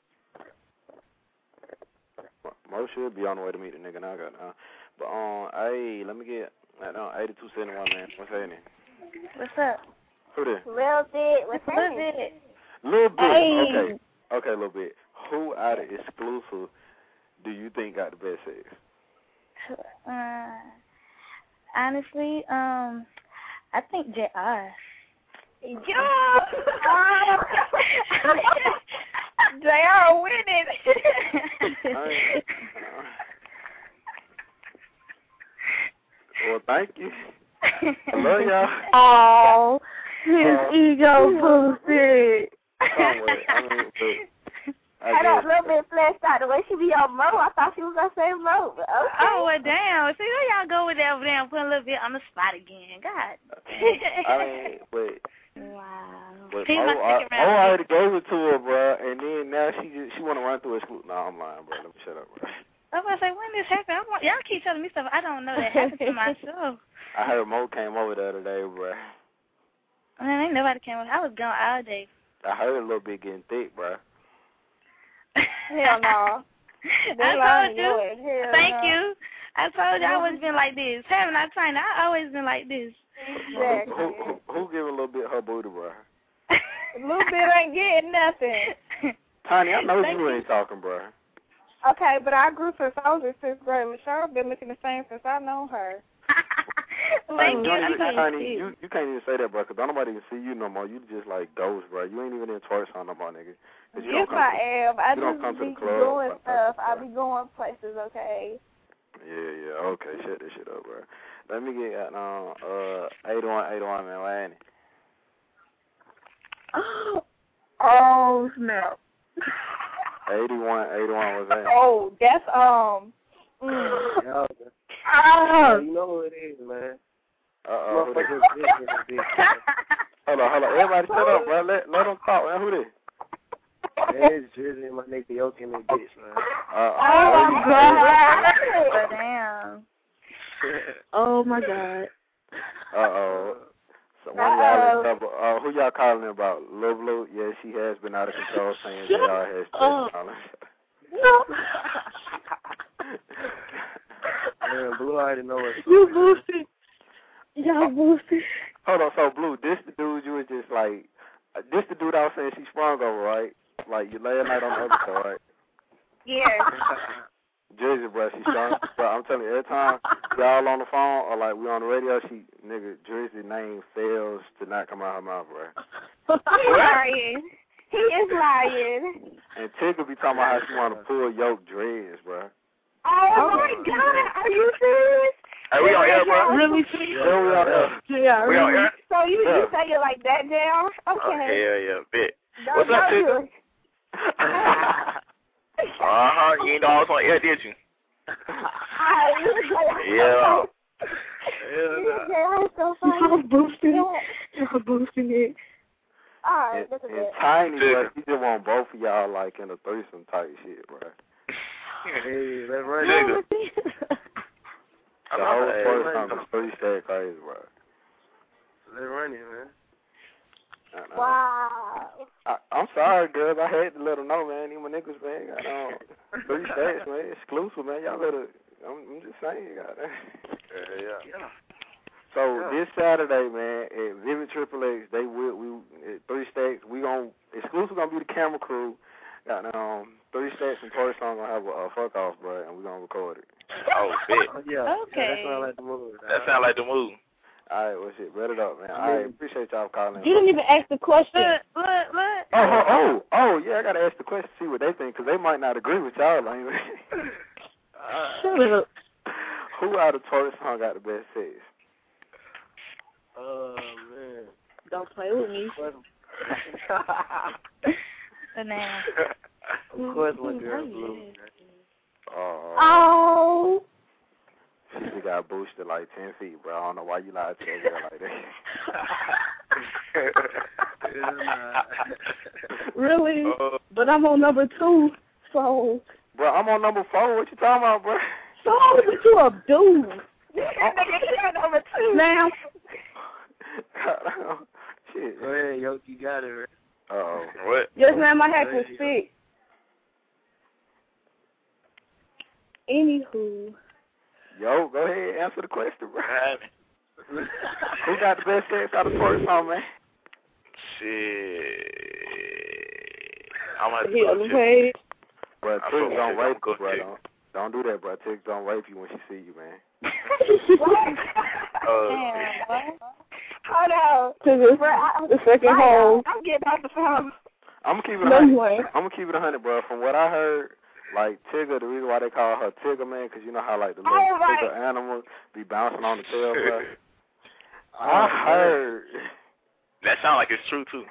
Speaker 4: Mo should be on the way to meet the nigga now, got now. But um, hey, let me get that on eighty-two seventy-one, man. What's happening?
Speaker 7: What's up?
Speaker 4: Who this?
Speaker 2: Lil Bit. What's
Speaker 7: Little
Speaker 2: happening?
Speaker 7: bit.
Speaker 4: Little bit.
Speaker 9: Hey.
Speaker 4: Okay. Okay, little bit. Who out of exclusive do you think got the best sex?
Speaker 7: Uh, honestly, um, I think J R.
Speaker 2: Yo!
Speaker 7: J R winning.
Speaker 4: I, well, thank you. I love y'all.
Speaker 9: Oh, his
Speaker 4: Uh,
Speaker 9: ego boosted.
Speaker 4: Somewhere. I mean, but I
Speaker 2: I got a
Speaker 4: guess,
Speaker 2: little bit fleshed out. The way she be on Mo, I thought she was going to say Mo. But okay.
Speaker 7: Oh, well, damn. See, where y'all go with that over there and put a little bit on the spot again. God.
Speaker 4: I mean, but
Speaker 7: Wow.
Speaker 4: but
Speaker 7: She's
Speaker 4: Mo,
Speaker 7: my
Speaker 4: I,
Speaker 7: second
Speaker 4: Mo
Speaker 7: round.
Speaker 4: already gave it to her, bro, and then now she just, she want to run through it. No, I'm lying, bro. Let me shut up, bro.
Speaker 7: I was going to say, when this happened? I want, y'all keep telling me stuff I don't know that happened to myself.
Speaker 4: I heard Mo came over the other day, bro.
Speaker 7: Man, ain't nobody came over. I was gone all day.
Speaker 4: I heard a little bit getting thick, bro.
Speaker 2: Hell no. They
Speaker 7: I
Speaker 2: lying
Speaker 7: told you.
Speaker 2: yours. Hell
Speaker 7: Thank
Speaker 2: no.
Speaker 7: you. I told you I always been like this. Haven't I, Tiny? I always been like this.
Speaker 2: Exactly.
Speaker 4: Who, who, who give a little bit her booty, bro?
Speaker 2: A little bit ain't getting nothing.
Speaker 4: Tiny, I know
Speaker 7: Thank
Speaker 4: you
Speaker 7: you.
Speaker 4: ain't talking, bro.
Speaker 2: Okay, but I grew since I was in sixth grade. Michelle been looking the same since I know her.
Speaker 7: Thank you.
Speaker 4: Tiny,
Speaker 7: I can't
Speaker 4: Tiny,
Speaker 7: see.
Speaker 4: you, you can't even say that, bro, because don't nobody even see you no more. You just like ghost, bro. You ain't even in Twerk on no more, nigga. 'Cause you
Speaker 2: Yes,
Speaker 4: don't come
Speaker 2: I
Speaker 4: to,
Speaker 2: am. I
Speaker 4: you don't
Speaker 2: just
Speaker 4: come to
Speaker 2: be
Speaker 4: the club.
Speaker 2: doing
Speaker 4: like
Speaker 2: stuff.
Speaker 4: that,
Speaker 2: I
Speaker 4: bro.
Speaker 2: be going places, okay?
Speaker 4: Yeah, yeah, okay. Shut this shit up, bro. Let me get at um, uh, eighty-one eighty-one, man. Lanny.
Speaker 3: Oh, snap.
Speaker 4: eighty-one eighty-one, what's that?
Speaker 2: Oh, that's, um, mm.
Speaker 5: Yeah,
Speaker 9: Ah,
Speaker 5: you know who it is, man.
Speaker 4: Uh-oh, who this?
Speaker 5: Motherfuckers bitch in the bitch.
Speaker 4: Hold on, hold on. Everybody shut up, bro. Let, let them talk, man. Who this?
Speaker 5: That is Drizzy and my nigga Yoki in the bitch, man.
Speaker 4: Uh,
Speaker 2: Oh, my God.
Speaker 7: But damn.
Speaker 9: oh my God.
Speaker 4: Uh-oh. So one of y'all in trouble. Uh, who y'all calling about? Lil Blue? Yeah, she has been out of control saying J R has
Speaker 9: Oh.
Speaker 4: no.
Speaker 5: Man, Blue already know what's
Speaker 9: You boosted. Y'all boosted.
Speaker 4: Hold on, so Blue, this the dude you was just like, uh, this the dude I was saying she sprung over, right? Like you lay a night on the other show, right?
Speaker 2: Yes.
Speaker 4: Jersey, bro, she sprung. But I'm telling you, every time y'all on the phone or like we on the radio, she nigga Jersey name fails to not come out her mouth, bro.
Speaker 2: He's lying. He is lying.
Speaker 4: And Tigger be talking about how she want to pull yoke dreads, bro.
Speaker 2: Oh, my God. Are you serious?
Speaker 8: Hey, we on air, bro.
Speaker 9: Really?
Speaker 4: Yeah, we out there.
Speaker 9: Yeah,
Speaker 8: We on
Speaker 9: really?
Speaker 8: air.
Speaker 2: So you,
Speaker 4: Yeah.
Speaker 2: you say it like that, J R?
Speaker 8: Oh,
Speaker 2: Okay.
Speaker 8: hell yeah, bet.
Speaker 2: Don't
Speaker 8: What's up,
Speaker 2: do
Speaker 8: Tigger?
Speaker 2: it.
Speaker 8: Uh-huh. You ain't know I was on air, did you?
Speaker 2: I,
Speaker 8: Yeah.
Speaker 2: Yeah, so funny.
Speaker 9: Y'all boosting
Speaker 2: Yeah.
Speaker 9: it. Y'all boosting it.
Speaker 2: All right,
Speaker 4: And,
Speaker 2: look at
Speaker 4: and
Speaker 2: that.
Speaker 4: Tiny, bro, she just want both of y'all like in a threesome type shit, bro.
Speaker 5: Hey, let's run
Speaker 8: Nigga.
Speaker 5: it.
Speaker 4: The whole first time is three step crazy, bro.
Speaker 5: Let's run it, man.
Speaker 4: I know.
Speaker 2: Wow.
Speaker 4: I, I'm sorry, girls. I had to let them know, man. These my niggas, man. Got on three stacks, man. Exclusive, man. Y'all better. I'm, I'm just saying, got that.
Speaker 8: Yeah, yeah.
Speaker 4: So
Speaker 5: Yeah.
Speaker 4: this Saturday, man, at Vivid Triple X, they will we at Three Stacks. We gon' exclusive gonna be the camera crew. Got um Three Stacks and Tory Song gonna have a, a fuck off, bro, and we gonna record it.
Speaker 8: Oh, bet.
Speaker 5: Oh, yeah.
Speaker 7: Okay.
Speaker 5: Yeah, that sound like the movie.
Speaker 8: That sound like the move.
Speaker 4: All right, well, shit, bet it up, man. All right, appreciate y'all calling.
Speaker 9: You didn't even ask the question.
Speaker 7: Look, look, look.
Speaker 4: Oh, oh, oh, oh, yeah, I gotta ask the question, see what they think, because they might not agree with y'all. Like,
Speaker 9: Shut up.
Speaker 4: who out of Tory Song got the best sex?
Speaker 5: Oh, man.
Speaker 9: Don't play with me.
Speaker 7: Banana.
Speaker 5: Of course, my girl
Speaker 9: Oh,
Speaker 5: Blue.
Speaker 9: yeah.
Speaker 4: Oh.
Speaker 9: Oh.
Speaker 4: She just got boosted like ten feet, bro. I don't know why you lied to that girl like that.
Speaker 9: Really? Uh, but I'm on number two, so.
Speaker 4: Bro, I'm on number four. What you talking about, bro?
Speaker 9: So, but you a dude.
Speaker 2: Nigga, number two.
Speaker 9: Now.
Speaker 4: Shit.
Speaker 8: Go ahead, yo, you got it, right?
Speaker 4: Uh-oh.
Speaker 8: What?
Speaker 9: Yes, ma'am, I had to speak. Anywho.
Speaker 4: Yo, go ahead, answer the question, bro. Who got the best sex out of sports song, man?
Speaker 11: Shit. I'm gonna
Speaker 9: He on the page.
Speaker 4: Bro, Tiggs don't rape you, bro. Don't, don't do that, bro. Tiggs don't rape you when she see you, man.
Speaker 11: uh,
Speaker 2: Hold on.
Speaker 9: To the, the second hole.
Speaker 2: I'm getting off the phone.
Speaker 4: I'm gonna keep it.
Speaker 9: No
Speaker 4: one hundred.
Speaker 9: way.
Speaker 4: I'm gonna keep it a hundred, bro. From what I heard, like Tigger, the reason why they call her Tigger, man, because you know how like the little
Speaker 2: oh, right.
Speaker 4: Tigger animals be bouncing on the tail, bro. I heard.
Speaker 11: That sounds like it's true too.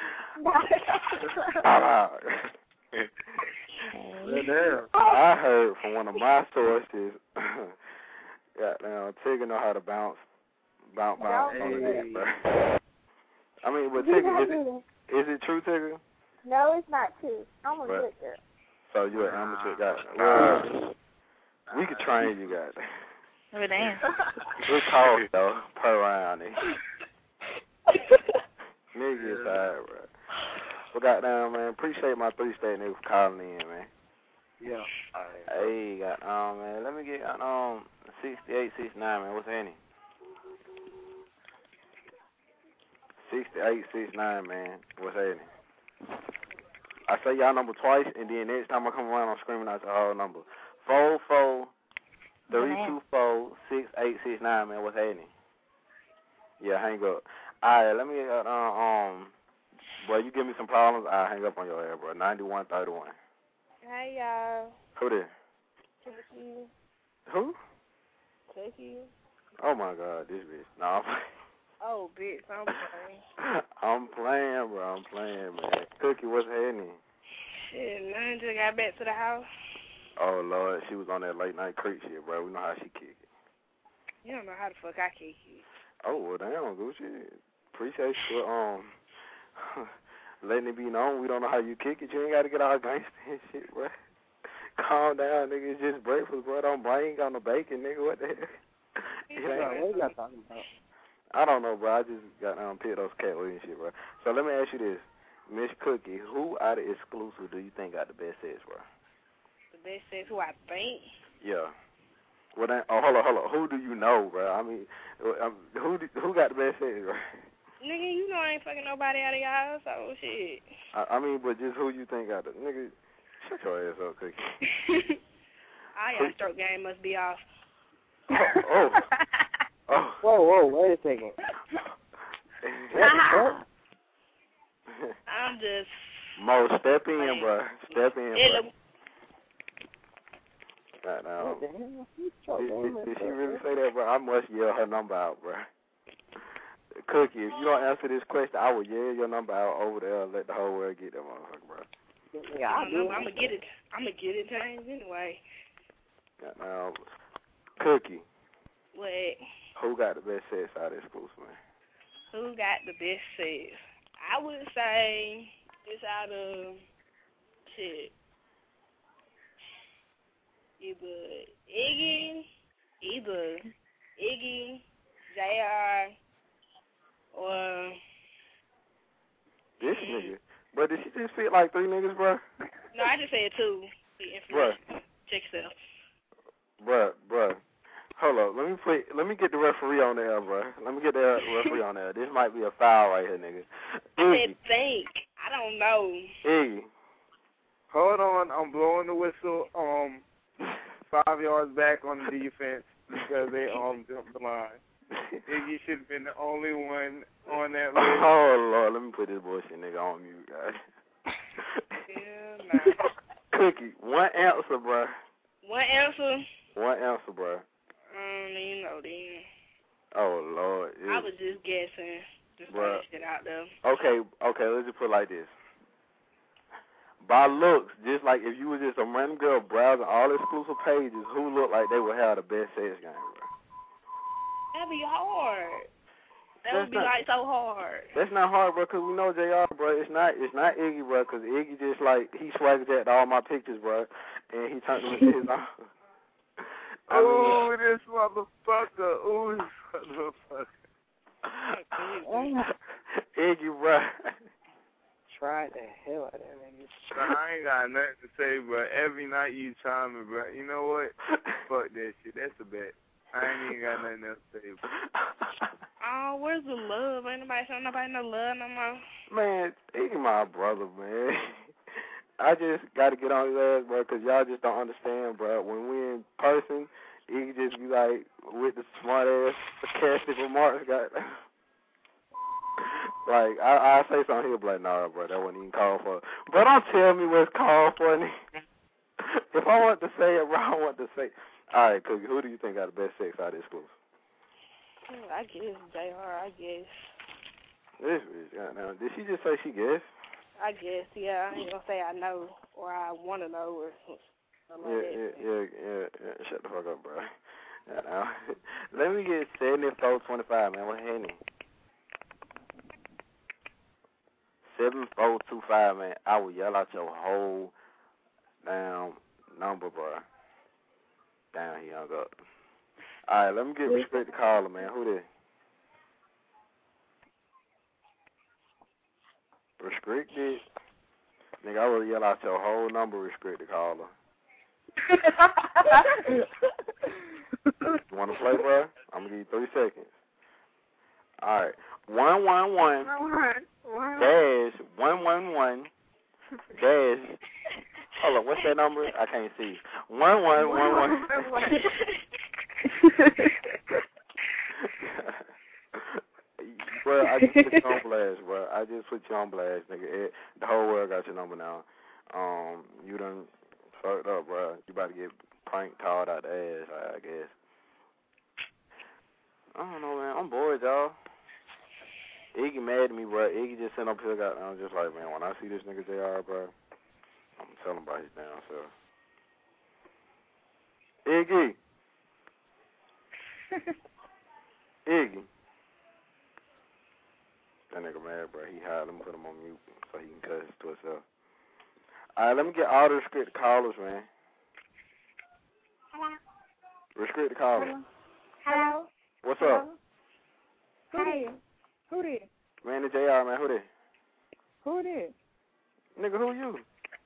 Speaker 4: I heard from one of my sources. Goddamn, Tigger know how to bounce, bounce, bounce
Speaker 2: Hey.
Speaker 4: on the neck, bro. I mean, but Tigger, is it, is it true, Tigger?
Speaker 2: No, it's not true. I'm a
Speaker 4: Right.
Speaker 2: good girl.
Speaker 4: So you're an amateur guy. Well, we could train you guys.
Speaker 7: Oh, damn.
Speaker 4: It's cost though per round. Nigga, nigga is tired, bro. Well, goddamn, man. Appreciate my three state nigga for calling in, man.
Speaker 8: Yeah.
Speaker 4: Hey, goddamn, man. Let me get um sixty-eight, sixty-nine, man. What's happening? sixty-eight, sixty-nine, man. What's happening? I say y'all number twice, and then next time I come around, I'm screaming out the whole number. Four, four, three, two, four, six, eight, six, nine, man. What's happening? Yeah, hang up. All right, let me, uh, um, boy, you give me some problems, I'll hang up on your air, bro. ninety-one thirty-one.
Speaker 2: Hey, y'all.
Speaker 4: Who this?
Speaker 2: Cookie.
Speaker 4: Who?
Speaker 2: Cookie.
Speaker 4: Oh, my God, this bitch. No, I'm
Speaker 2: Oh, bitch, I'm playing.
Speaker 4: I'm playing, bro. I'm playing, man. Cookie, what's happening?
Speaker 2: Shit, nothing. Just got back to the house.
Speaker 4: Oh, Lord, she was on that late night creep shit, bro. We know how she kick it.
Speaker 2: You don't know how the fuck I kick it.
Speaker 4: Oh, well, damn, Gucci. Appreciate you for um, letting it be known. We don't know how you kick it. You ain't got to get all gangster and shit, bro. Calm down, nigga. It's just breakfast, bro. Don't bring on the bacon, nigga. What the hell? It
Speaker 5: Yeah,
Speaker 4: ain't-
Speaker 5: what are y'all talking about?
Speaker 4: I don't know, bro. I just got um, picked those cat and shit, bro. So let me ask you this. Miss Cookie, who out of exclusive do you think got the best sex, bro?
Speaker 2: The best sex, who I think?
Speaker 4: Yeah. Well, then, oh, hold on, hold on. Who do you know, bro? I mean, um, who do, who got the best sex, bro?
Speaker 2: Nigga, you know I ain't fucking nobody out of y'all, so shit.
Speaker 4: I, I mean, but just who you think got the nigga? Shut your ass up, Cookie.
Speaker 2: All y'all stroke game must be off.
Speaker 4: Oh, oh. Oh.
Speaker 5: Whoa, whoa, wait a second. What?
Speaker 2: I'm just...
Speaker 4: Mo, step in, bro. Step in, bro. Right now.
Speaker 5: What the hell?
Speaker 4: Did, did, did she really say that, bro? I must yell her number out, bro. Cookie, if you don't answer this question, I will yell your number out over there and let the whole world get that motherfucker, bro.
Speaker 5: Yeah,
Speaker 2: I don't know. I'm gonna get it. I'm gonna get it changed anyway.
Speaker 4: Right now, Cookie.
Speaker 2: What?
Speaker 4: Who got the best sex out of exclusive, man?
Speaker 2: Who got the best sex? I would say it's out of shit. Either Iggy, either Iggy, J R, or
Speaker 4: this nigga. Bro, did she just fit like three niggas, bro?
Speaker 2: no, I just said two.
Speaker 4: Bruh.
Speaker 2: Check yourself.
Speaker 4: Bruh, bruh. Hold up. Let me put, let me get the referee on there, bro. Let me get the referee on there. This might be a foul right here, nigga.
Speaker 2: I
Speaker 4: Iggy.
Speaker 2: said think. I don't know.
Speaker 4: Iggy.
Speaker 6: Hold on, I'm blowing the whistle. Um, five yards back on the defense because they um jumped the line. Iggy should have been the only one on that list.
Speaker 4: Oh Lord, let me put this bullshit nigga on mute, guys.
Speaker 2: Yeah, nah.
Speaker 4: Cookie, one answer, bro.
Speaker 2: One answer.
Speaker 4: One answer, bro.
Speaker 2: Um, you know then.
Speaker 4: Oh Lord.
Speaker 2: I was just guessing. Just
Speaker 4: Bruh.
Speaker 2: throwing shit out there.
Speaker 4: Okay, okay. Let's just put it like this. by looks, just like if you was just a random girl browsing all exclusive pages, who looked like they would have the best sex game, bro?
Speaker 7: That'd be hard. That
Speaker 4: That's
Speaker 7: would be
Speaker 4: not-
Speaker 7: like so hard.
Speaker 4: That's not hard, bro, because we know J R, bro. It's not it's not Iggy, bro, because Iggy just, like, he swagger jacked all my pictures, bro, and he turned them into his own. I mean,
Speaker 6: Ooh, this motherfucker. Ooh, this motherfucker.
Speaker 4: Iggy, bro.
Speaker 5: Tried the hell out of that nigga.
Speaker 6: Bro, I ain't got nothing to say, bro. Every night you chime me, bro. You know what? Fuck that shit. That's a bet. I ain't even got nothing else to say, bro.
Speaker 7: Oh, where's the love? Ain't nobody showing nobody no love no more.
Speaker 4: Man, Iggy my brother, man. I just got to get on his ass, bro, because y'all just don't understand, bro. When we in person, Iggy just be like, with the smart-ass sarcastic remarks, got like, I, I say something, he'll be like, nah, bro, that wasn't even called for. But don't tell me what's called for. If I want to say it, bro, I want to say it. All right, Cookie, who do you think got the best sex out of this group?
Speaker 7: I guess J R, I guess.
Speaker 4: This bitch, goddamn. Did she just say she guessed?
Speaker 7: I guess, yeah. I ain't gonna say I know or I want to know or something
Speaker 4: Yeah,
Speaker 7: like that.
Speaker 4: yeah, yeah, yeah, yeah. Shut the fuck up, bro. Goddamn. Let me get seventy-four twenty-five, man. What's happening? seven four two five, man. I will yell out your whole damn number, bro. Damn, he hung up. All right, let me get restricted caller, man. Who this? Restricted? Nigga, I will yell out your whole number, restricted caller. You want to play, bro? I'm going to give you three seconds. All right. one one one dash one one one dash. Hold on, what's that number? I can't see. one one one one. Bro, I just put you on blast, bro. I just put you on blast, nigga. It, the whole world got your number now. Um, you done fucked up, bro. You about to get pranked called out the ass, I guess. I don't know, man. I'm bored, y'all. Iggy mad at me, bro. Iggy just sent up here, got. I'm just like, man, when I see this nigga J R, bro, I'm telling him about his damn self. Iggy. Iggy. That nigga mad, bro. He high. Let me put him on mute so he can cuss to himself. All right, let me get all the restricted callers, man.
Speaker 2: Hello.
Speaker 4: Restricted callers.
Speaker 2: Hello.
Speaker 4: What's
Speaker 2: Hello?
Speaker 4: up?
Speaker 2: Who did?
Speaker 5: Who did?
Speaker 4: Man, the J R, man. Who this?
Speaker 5: Who did?
Speaker 4: Nigga, who you?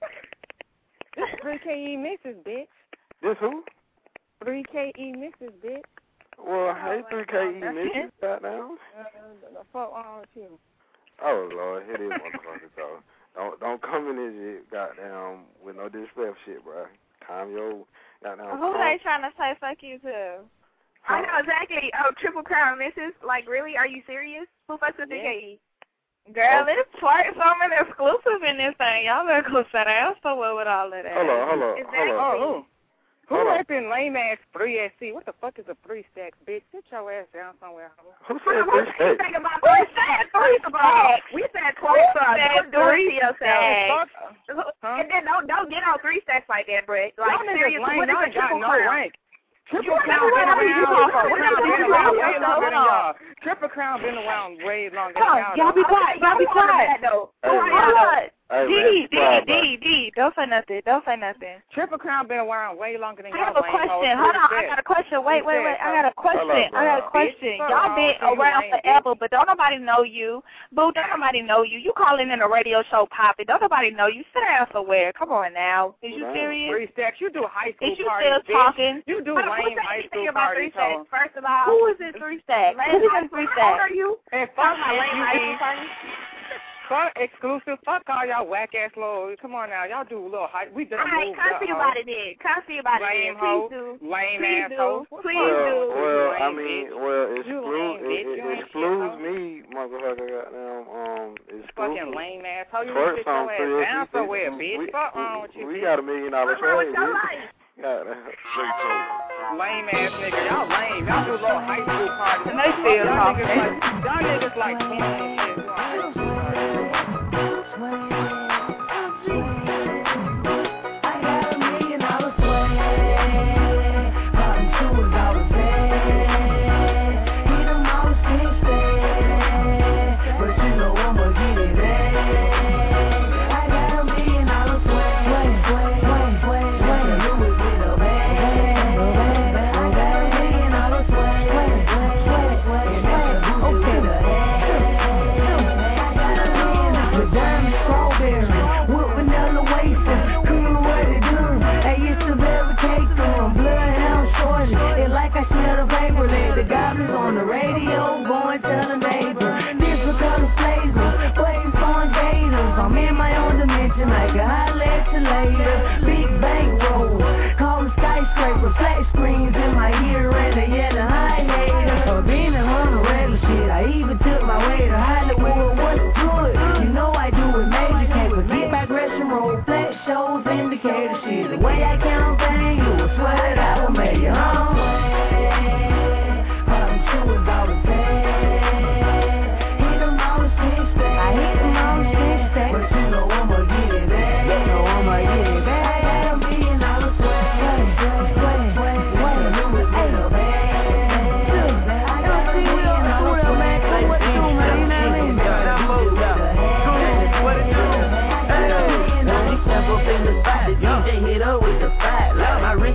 Speaker 5: This three K E Missus bitch.
Speaker 4: This who?
Speaker 5: three K E Missus bitch.
Speaker 4: Well, hey, three K E Missus Goddamn.
Speaker 5: Uh, the fuck wrong with you?
Speaker 4: Oh, Lord. It is motherfuckers, though. Don't, don't come in this shit, goddamn, with no disrespect shit, bro. Calm your goddamn.
Speaker 7: Who they trying to say fuck you to?
Speaker 2: I know exactly. Oh, Triple Crown Missus Like, really? Are you serious? Who fucks with the
Speaker 7: Yeah.
Speaker 2: K E?
Speaker 7: Girl, it's twice something exclusive in this thing. Y'all better go sit down somewhere with all of that.
Speaker 4: Hold on, hold on,
Speaker 2: Exactly.
Speaker 4: hold on.
Speaker 5: Oh, who? Who
Speaker 4: Hold on.
Speaker 5: rapping lame ass three S C? What the fuck is a three stacks, bitch? Sit your ass down somewhere.
Speaker 4: Who said
Speaker 2: What
Speaker 4: three
Speaker 2: do you
Speaker 4: stacks?
Speaker 2: think about three stacks? First of all, we said three stacks. Don't do it to yourself.
Speaker 5: Huh?
Speaker 2: And then don't don't get on three stacks like that, Brett. Like,
Speaker 5: Y'all niggas
Speaker 2: seriously,
Speaker 5: lame.
Speaker 2: what is
Speaker 5: Y'all
Speaker 2: a
Speaker 5: ain't got
Speaker 2: Triple
Speaker 5: no
Speaker 2: Crown?
Speaker 5: rank. Triple
Speaker 2: You
Speaker 5: Crown
Speaker 2: know
Speaker 5: been
Speaker 2: what?
Speaker 5: around.
Speaker 2: You
Speaker 5: Triple
Speaker 2: talking-
Speaker 5: Crown been
Speaker 2: you
Speaker 5: around
Speaker 2: talking
Speaker 5: way
Speaker 2: about?
Speaker 5: longer than
Speaker 2: Hold
Speaker 5: y'all. Triple Crown been around way longer than
Speaker 7: Come on,
Speaker 5: y'all.
Speaker 7: y'all be
Speaker 5: though.
Speaker 7: quiet. Y'all be quiet.
Speaker 4: Hey,
Speaker 7: Hold
Speaker 4: man.
Speaker 7: on.
Speaker 4: Hey,
Speaker 7: D,
Speaker 4: man,
Speaker 7: D,
Speaker 4: quiet, bro.
Speaker 7: D, D. Don't say nothing. Don't say nothing.
Speaker 5: Triple Crown been around way longer than
Speaker 7: I
Speaker 5: y'all.
Speaker 7: have a
Speaker 5: lame hoes.
Speaker 7: question. Hold on. I
Speaker 5: Who
Speaker 7: got a question. Wait, wait, wait. I got a question.
Speaker 4: Hello,
Speaker 7: I got a
Speaker 4: bro.
Speaker 7: question.
Speaker 5: Bitch,
Speaker 7: Y'all
Speaker 5: fuck
Speaker 7: been
Speaker 5: all you
Speaker 7: around
Speaker 5: lame
Speaker 7: forever, but don't nobody know you. Boo, don't nobody know you. You calling in a radio show popping. Don't nobody know you. Sit down somewhere. Come on now. Is you
Speaker 4: Wow.
Speaker 7: serious?
Speaker 5: Three stacks. You do high school
Speaker 7: Is you
Speaker 5: parties,
Speaker 7: still
Speaker 5: bitch.
Speaker 7: talking?
Speaker 5: You do
Speaker 2: Hold on,
Speaker 5: lame
Speaker 2: who said
Speaker 5: high
Speaker 2: anything
Speaker 5: school
Speaker 2: about three
Speaker 5: parties,
Speaker 2: stacks?
Speaker 5: ho.
Speaker 2: First of all,
Speaker 7: Who is it three stacks? Who is it three
Speaker 2: How old are
Speaker 7: stacks?
Speaker 2: you?
Speaker 5: And fuck
Speaker 2: My lame high school
Speaker 5: you,
Speaker 2: party.
Speaker 5: fuck exclusive. Fuck all y'all whack ass little. Come on now, y'all do a little high. We done
Speaker 2: All right,
Speaker 5: moved
Speaker 2: come
Speaker 5: up,
Speaker 2: see
Speaker 5: ho.
Speaker 2: about it then. Come see about it
Speaker 5: Lame
Speaker 2: then.
Speaker 5: hoe.
Speaker 2: Please do.
Speaker 5: Lame
Speaker 2: Please
Speaker 5: ass
Speaker 2: do.
Speaker 5: hoe.
Speaker 2: Please
Speaker 4: Well,
Speaker 2: do.
Speaker 4: well, I
Speaker 5: lame
Speaker 4: mean,
Speaker 5: bitch.
Speaker 4: well,
Speaker 5: You
Speaker 4: exclude,
Speaker 5: lame
Speaker 4: it,
Speaker 5: bitch.
Speaker 4: it,
Speaker 5: You ain't
Speaker 4: excludes
Speaker 5: shit,
Speaker 4: me, motherfucker, goddamn, um, exclusive.
Speaker 5: Fucking lame ass hoe. You
Speaker 4: Twerk
Speaker 5: sit
Speaker 4: song
Speaker 5: your
Speaker 4: to
Speaker 5: ass
Speaker 4: this.
Speaker 5: down
Speaker 4: We-
Speaker 5: somewhere,
Speaker 4: we-
Speaker 5: bitch.
Speaker 4: we-
Speaker 5: Fuck wrong with you,
Speaker 4: We
Speaker 5: bitch.
Speaker 4: got a million dollar
Speaker 2: What's wrong with
Speaker 4: trade,
Speaker 2: your
Speaker 4: bitch.
Speaker 2: life?
Speaker 4: Goddamn.
Speaker 5: Lame ass nigga. Y'all lame. Y'all do little high school parties.
Speaker 7: And they still
Speaker 5: y'all
Speaker 7: talking.
Speaker 5: niggas like, y'all niggas like twenty and shit. doing high school parties.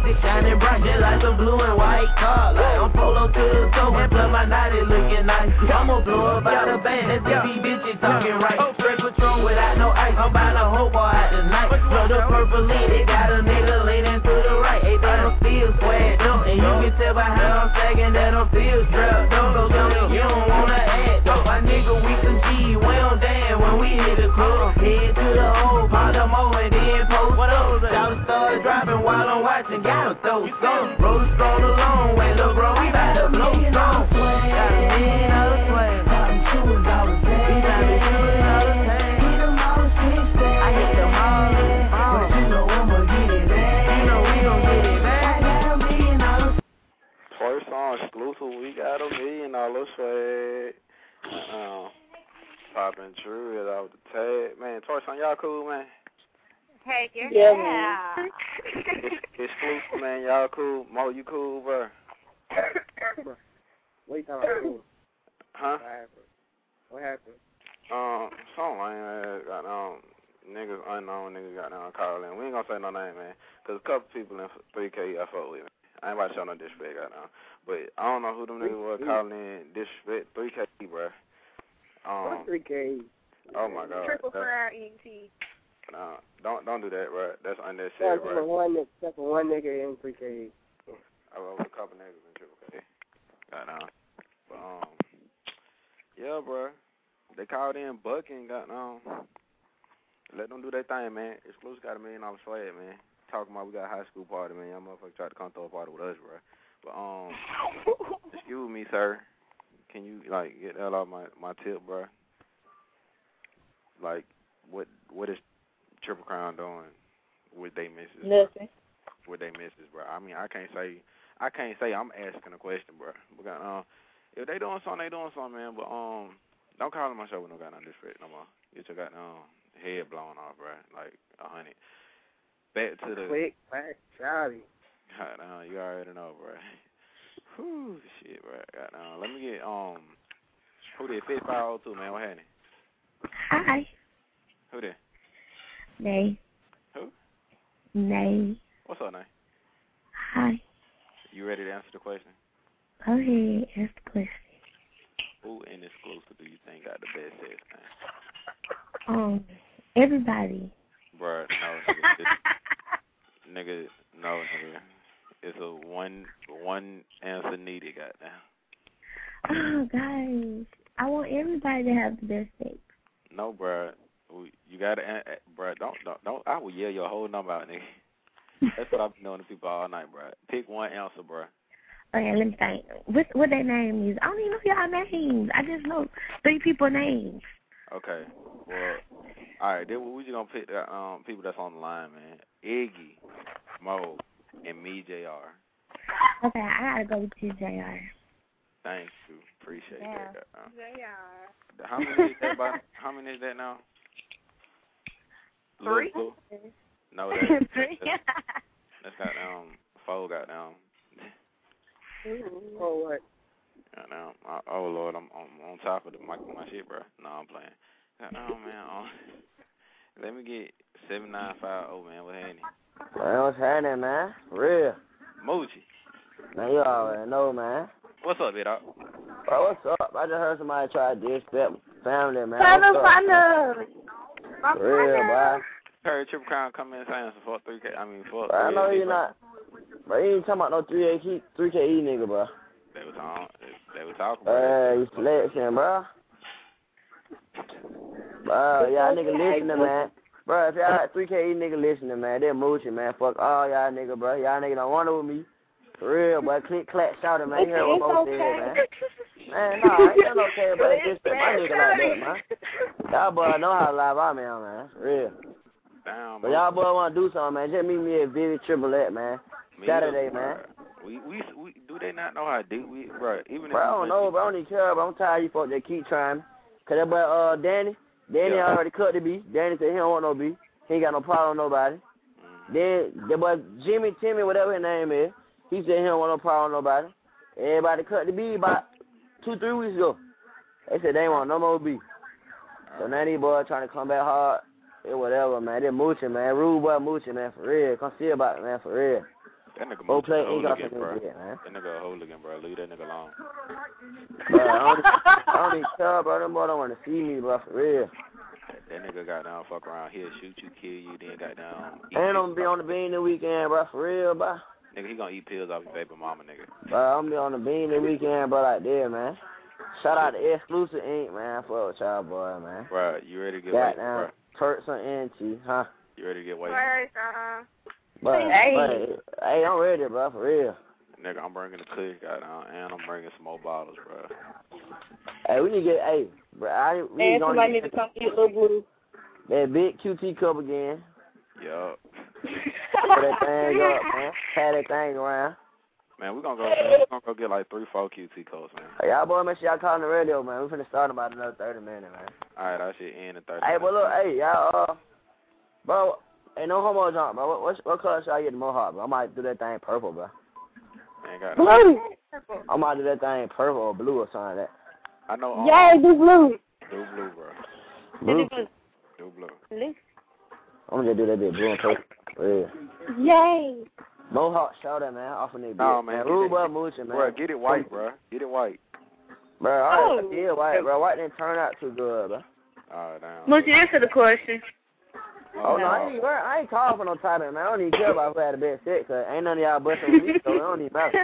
Speaker 10: six shining bright, just like the blue and white car. Like I'm polo to the toe, and plus my night is looking nice. I'ma blow up out the band, that's the B bitches talking right. Straight Patron without no ice, I'm bound to hope all out tonight. Blow the purple lead, they got a nigga leaning to the right. Hey, they don't feel sweat, though. And you can tell by how I'm sagging that I'm feel strapped, though. So tell me you don't wanna act, though. My nigga, we some G, we don't dance when we hit the club. Head to the hole, pop them over and then post up. Shout stars dropping while I'm watching, gotta throw some. Roll the stroll a long way, look bro, we bout to blow some. Got a million dollar swing, got them shooters all the same. We bout to shoot it all the same. Hit them all the six days. I hit them all in the phone. But you know I'ma get it back. You know we gon' get it back. I got a million dollar.
Speaker 4: First song exclusive, we got a million dollar swag. Um, Poppin' Drew is out the tag. Man, Toy Song, y'all cool, man?
Speaker 2: Heck yeah.
Speaker 9: Yeah,
Speaker 2: man.
Speaker 4: It's exclusive, man. Y'all cool? Mo, you cool, bro?
Speaker 5: What you talking about?
Speaker 4: Huh?
Speaker 5: What happened? What happened?
Speaker 4: Um, something like that. Got um, niggas unknown niggas got down call in. We ain't gonna say no name, man, cause a couple people in three K I fuck with. I ain't about to show no disrespect right now, but I don't know who them niggas was calling in disrespect. three K, bro. Um,
Speaker 5: three K.
Speaker 4: Oh my God.
Speaker 2: Triple Crown E T.
Speaker 4: Nah, don't don't do that, bro. That's unnecessary,
Speaker 5: Except
Speaker 4: bro.
Speaker 5: for one, except for one nigga in three K.
Speaker 4: I was a couple niggas in Triple K. Got down. But, um, yeah, bro. They called in bucking, got down. Let them do their thing, man. Exclusive got a million dollar swag, man. Talking about we got a high school party, man. Y'all motherfuckers tried to come throw a party with us, bro. But, um, excuse me, sir. Can you, like, get that off my, my tip, bro? Like, what what is Triple Crown doing with they misses?
Speaker 9: Nothing.
Speaker 4: With they misses, bro. I mean, I can't say, I can't say I'm asking a question, bro. But, um, if they doing something, they doing something, man. But, um, don't call on my show with no goddamn disrespect no more. Get your goddamn head blown off, bro. Like, a hundred. Back to the...
Speaker 5: Quick, back, Charlie.
Speaker 4: Goddamn, you already know, bro. Whew, shit, bro. Goddamn. Let me get, um, who did fifty five oh two, man? What happened?
Speaker 12: Hi.
Speaker 4: Who did?
Speaker 12: Nay.
Speaker 4: Who?
Speaker 12: Nay.
Speaker 4: What's up, Nay?
Speaker 12: Hi.
Speaker 4: You ready to answer the question?
Speaker 12: Go ahead, ask the question.
Speaker 4: Who in exclusive do you think got the best sex thing?
Speaker 12: Um, everybody.
Speaker 4: Bruh, no, nigga. nigga, no, nigga. It's a one one answer needed, goddamn.
Speaker 12: Oh, guys. I want everybody to have the best sex.
Speaker 4: No, bruh. You gotta, uh, bruh, don't, don't, don't, I will yell your whole number out, nigga. That's what I've been doing to people all night, bruh. Pick one answer, bruh.
Speaker 12: Okay, let me think. What what their name is? I don't even know y'all names. I just know three people names.
Speaker 4: Okay. Well, all right. Then we just gonna pick uh, um people that's on the line, man. Iggy, Mo, and me, J R.
Speaker 12: Okay, I gotta go with you, J R.
Speaker 4: Thank you. Appreciate
Speaker 2: Yeah.
Speaker 4: that. Uh,
Speaker 2: J R.
Speaker 4: how many is that? By, how many is that now?
Speaker 2: Three.
Speaker 4: Little, no, that's,
Speaker 2: Three.
Speaker 4: that's, that's got um four got down.
Speaker 5: Oh, what?
Speaker 4: Yeah, now, uh, oh Lord, I'm, I'm on top of the, my my shit, bro. No, I'm playing. Oh man, um, let me get seven nine five zero, man. What happening?
Speaker 13: Man, what's happening, man? Real.
Speaker 4: Moochie.
Speaker 13: Man, you already know, man.
Speaker 4: What's up, bit up?
Speaker 13: Bro, what's up? I just heard somebody try to disrespect family, man.
Speaker 2: Final,
Speaker 13: what's up?
Speaker 2: final.
Speaker 13: Real, boy.
Speaker 4: Heard Triple Crown come in saying some for three K. I mean, for.
Speaker 13: Bro, I know you're not. Bro, you ain't talking about no three K E nigga, bro.
Speaker 4: They was on. They, they was talking
Speaker 13: about
Speaker 4: uh,
Speaker 13: you selection, bro. Bro, y'all nigga listening, man. Bro, if y'all three K E nigga listening, man, they're mooching, man. Fuck all y'all nigga, bro. Y'all nigga don't want it with me. For real, boy. Click, clap, shout it, man. You heard what Mo said, man. Man, nah, I ain't okay, but it's just my nigga like that, man. Y'all boy know how live I'm in, man. For real.
Speaker 4: Damn,
Speaker 13: but y'all boy want to do something, man. Just meet me at Vivid Triplet, man. Saturday, man.
Speaker 4: We, we we do they not know how deep we, bro? Even
Speaker 13: bro,
Speaker 4: if
Speaker 13: I don't know, bro. I don't even care, bro. I'm tired of you folks that keep trying. Cause that boy, uh, Danny, Danny yeah. already cut the beat. Danny said he don't want no beat. He ain't got no problem with nobody. Mm. Then that boy Jimmy, Timmy, whatever his name is, he said he don't want no problem with nobody. Everybody cut the beat about two, three weeks ago. They said they ain't want no more beat. So now these boys trying to come back hard. It whatever, man. They mooching, man. Rude boy mooching, man, for real. Come see about it, man, for real.
Speaker 4: That nigga
Speaker 13: Go
Speaker 4: moved
Speaker 13: play
Speaker 4: to the hooligan,
Speaker 13: Eagles
Speaker 4: bro.
Speaker 13: and shit, man.
Speaker 4: That nigga a hooligan, bro. Leave that nigga alone.
Speaker 13: Bro, I don't, I don't even care, bro. Them boy don't want to see me, bro, for real.
Speaker 4: That nigga got down, fuck around here, shoot you, kill you, then got down.
Speaker 13: And I'm gonna be on the bean the weekend, bro, for real, bro.
Speaker 4: Nigga, he gonna eat pills off your baby mama, nigga.
Speaker 13: Bro, I'm gonna be on the bean the weekend, bro, like there, man. Shout out to Exclusive Ink, man. Fuck with y'all, boy, man.
Speaker 4: Bro, you ready to get
Speaker 13: got
Speaker 4: white,
Speaker 13: down
Speaker 4: bro?
Speaker 13: Turks on N T, huh?
Speaker 4: You ready to get white?
Speaker 2: Where's, uh,
Speaker 13: But,
Speaker 2: hey.
Speaker 13: but, hey, I'm ready, bro, for real.
Speaker 4: Nigga, I'm bringing the kush, goddamn, and I'm bringing some more bottles, bro.
Speaker 13: Hey, we need to get, hey, bro, I, we
Speaker 9: And
Speaker 13: need
Speaker 9: somebody need to come get Lil Blue.
Speaker 13: that big Q T cup again.
Speaker 4: Yup.
Speaker 13: Put that thing up, man. Pat that thing around.
Speaker 4: Man, we gonna go, man, we gonna go get like three, four Q T coats, man.
Speaker 13: Hey, y'all boy, make sure y'all call the radio, man. We finna start in about another thirty minutes, man.
Speaker 4: Alright, that shit in in thirty
Speaker 13: Hey,
Speaker 4: minutes.
Speaker 13: but look, hey, y'all, uh, bro, ain't no homo jump, bro. What, what, what color should I get the mohawk, bro? I might do that thing purple, bro.
Speaker 4: Man, got
Speaker 9: Blue.
Speaker 13: I might do that thing purple or blue or something like that.
Speaker 4: I know. Um,
Speaker 9: Yay, do blue.
Speaker 4: Do blue, bro.
Speaker 13: Blue.
Speaker 4: Do blue.
Speaker 9: Blue.
Speaker 13: I'm gonna just do that bit blue and purple. Yeah.
Speaker 9: Yay.
Speaker 13: Mohawk, shout that, man. Off of that
Speaker 4: Nah,
Speaker 13: bit.
Speaker 4: man,
Speaker 13: Man,
Speaker 4: get
Speaker 13: Rude
Speaker 4: it-
Speaker 13: boy mooching, man.
Speaker 4: Bro, get it white, bro. Get it white.
Speaker 13: Bro, I
Speaker 9: Oh.
Speaker 13: already did white, bro. White didn't turn out too good, bro.
Speaker 4: Alright, damn.
Speaker 7: Moochie, answer the question.
Speaker 13: Oh, no, I ain't, bro, I ain't calling for no topic, man. I don't even care about who had the best sex, cause ain't none of y'all busting with me, so it don't even matter.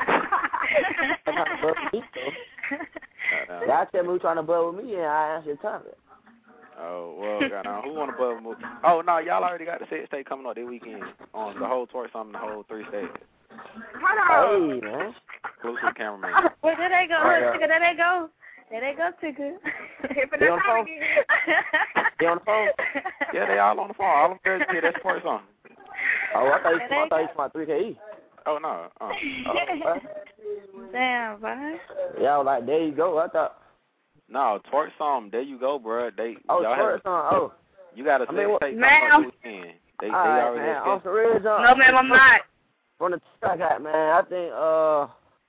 Speaker 13: Y'all trying to bust with me, so.
Speaker 4: Goddamn.
Speaker 13: Y'all tell me who trying to butt with me, and I answer the topic.
Speaker 4: Oh, well, goddamn. Who wanna buzz Mookie? Oh, no, y'all already got the set state coming up this weekend on the whole tour, something, the whole three states.
Speaker 2: Hold on.
Speaker 13: Hey, man.
Speaker 4: Exclusive cameraman.
Speaker 7: Well, there they go.
Speaker 13: Oh, yeah.
Speaker 7: Tigger, there they go. There they go, Tigger.
Speaker 13: They on the phone? They on the phone?
Speaker 4: Yeah, they all on the phone. All of them girls get that sports on.
Speaker 13: Oh, I thought you, I thought you smart three K E.
Speaker 4: Oh, no. Uh.
Speaker 13: Oh,
Speaker 7: Damn, boy.
Speaker 13: y'all like, there you go. I thought.
Speaker 4: No, twerk song. There you go, bro. They,
Speaker 13: Oh,
Speaker 4: y'all
Speaker 13: twerk
Speaker 4: have,
Speaker 13: song. Oh.
Speaker 4: You got a
Speaker 13: I
Speaker 4: set
Speaker 13: mean, what-
Speaker 4: state coming
Speaker 7: Ma'am.
Speaker 4: up this weekend. They, they
Speaker 13: All right,
Speaker 4: already
Speaker 13: man.
Speaker 4: have
Speaker 13: Off the real jump.
Speaker 7: No, ma'am, I'm not.
Speaker 13: From the I got, man, I think, uh,